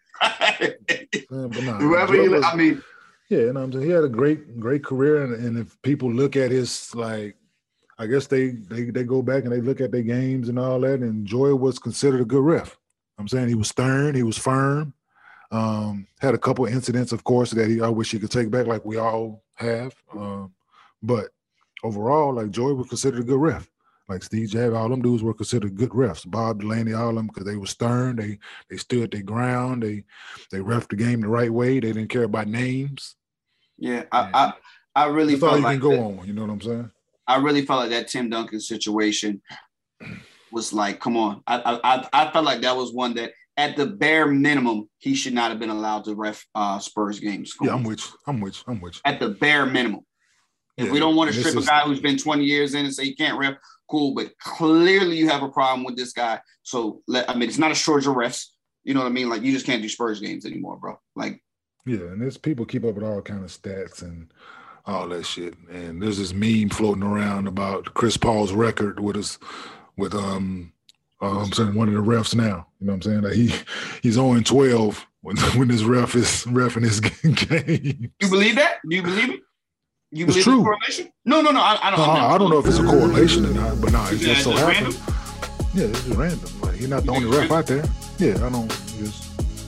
he left, I mean, yeah, and I'm saying he had a great career, and if people look at his like. I guess they go back and they look at their games and all that, and Joey was considered a good ref. I'm saying he was stern, he was firm. Had a couple of incidents, of course, that I wish he could take back, like we all have. But overall, like Joey was considered a good ref. Like Steve Jav, all them dudes were considered good refs. Bob Delaney, all of them, because they were stern. They stood their ground. They reffed the game the right way. They didn't care about names. Yeah, I really felt like you can go on. You know what I'm saying? I really felt like that Tim Duncan situation was like, come on. I felt like that was one that at the bare minimum, he should not have been allowed to ref Spurs games. Yeah, I'm with you. At the bare minimum. If we don't want to strip a guy who's been 20 years in and say he can't ref, cool. But clearly you have a problem with this guy. So, it's not a shortage of refs. You know what I mean? Like, you just can't do Spurs games anymore, bro. Like, yeah, and there's people keep up with all kind of stats and all that shit. And there's this meme floating around about Chris Paul's record with I'm saying one of the refs now. You know what I'm saying? Like he's 0-12 when this ref is reffing his game. You believe that? Do you believe it? You it's believe true. The correlation? No. I don't know if it's a correlation or not, but it just so happens. Yeah, it's just random. Like he's not the only ref out there. Yeah, I don't just.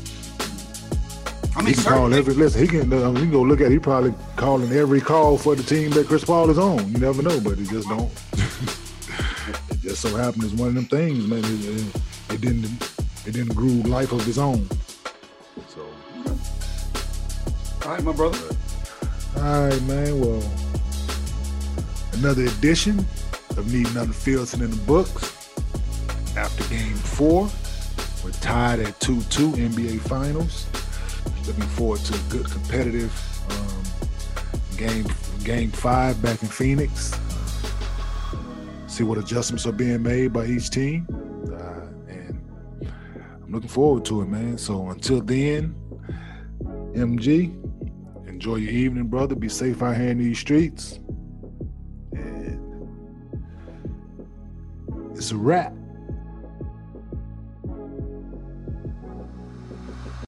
He can call every listen. He can go look at it. He probably calling every call for the team that Chris Paul is on. You never know, but he just don't. It just so happened it's one of them things, man. It didn't groove life of his own. So, all right, my brother. All right, man. Well, another edition of Need Nothing Filson in the books. After Game 4, we're tied at 2-2 NBA Finals. Looking forward to a good competitive game 5 back in Phoenix. See what adjustments are being made by each team. And I'm looking forward to it, man. So until then, MG, enjoy your evening, brother. Be safe out here in these streets. And it's a wrap.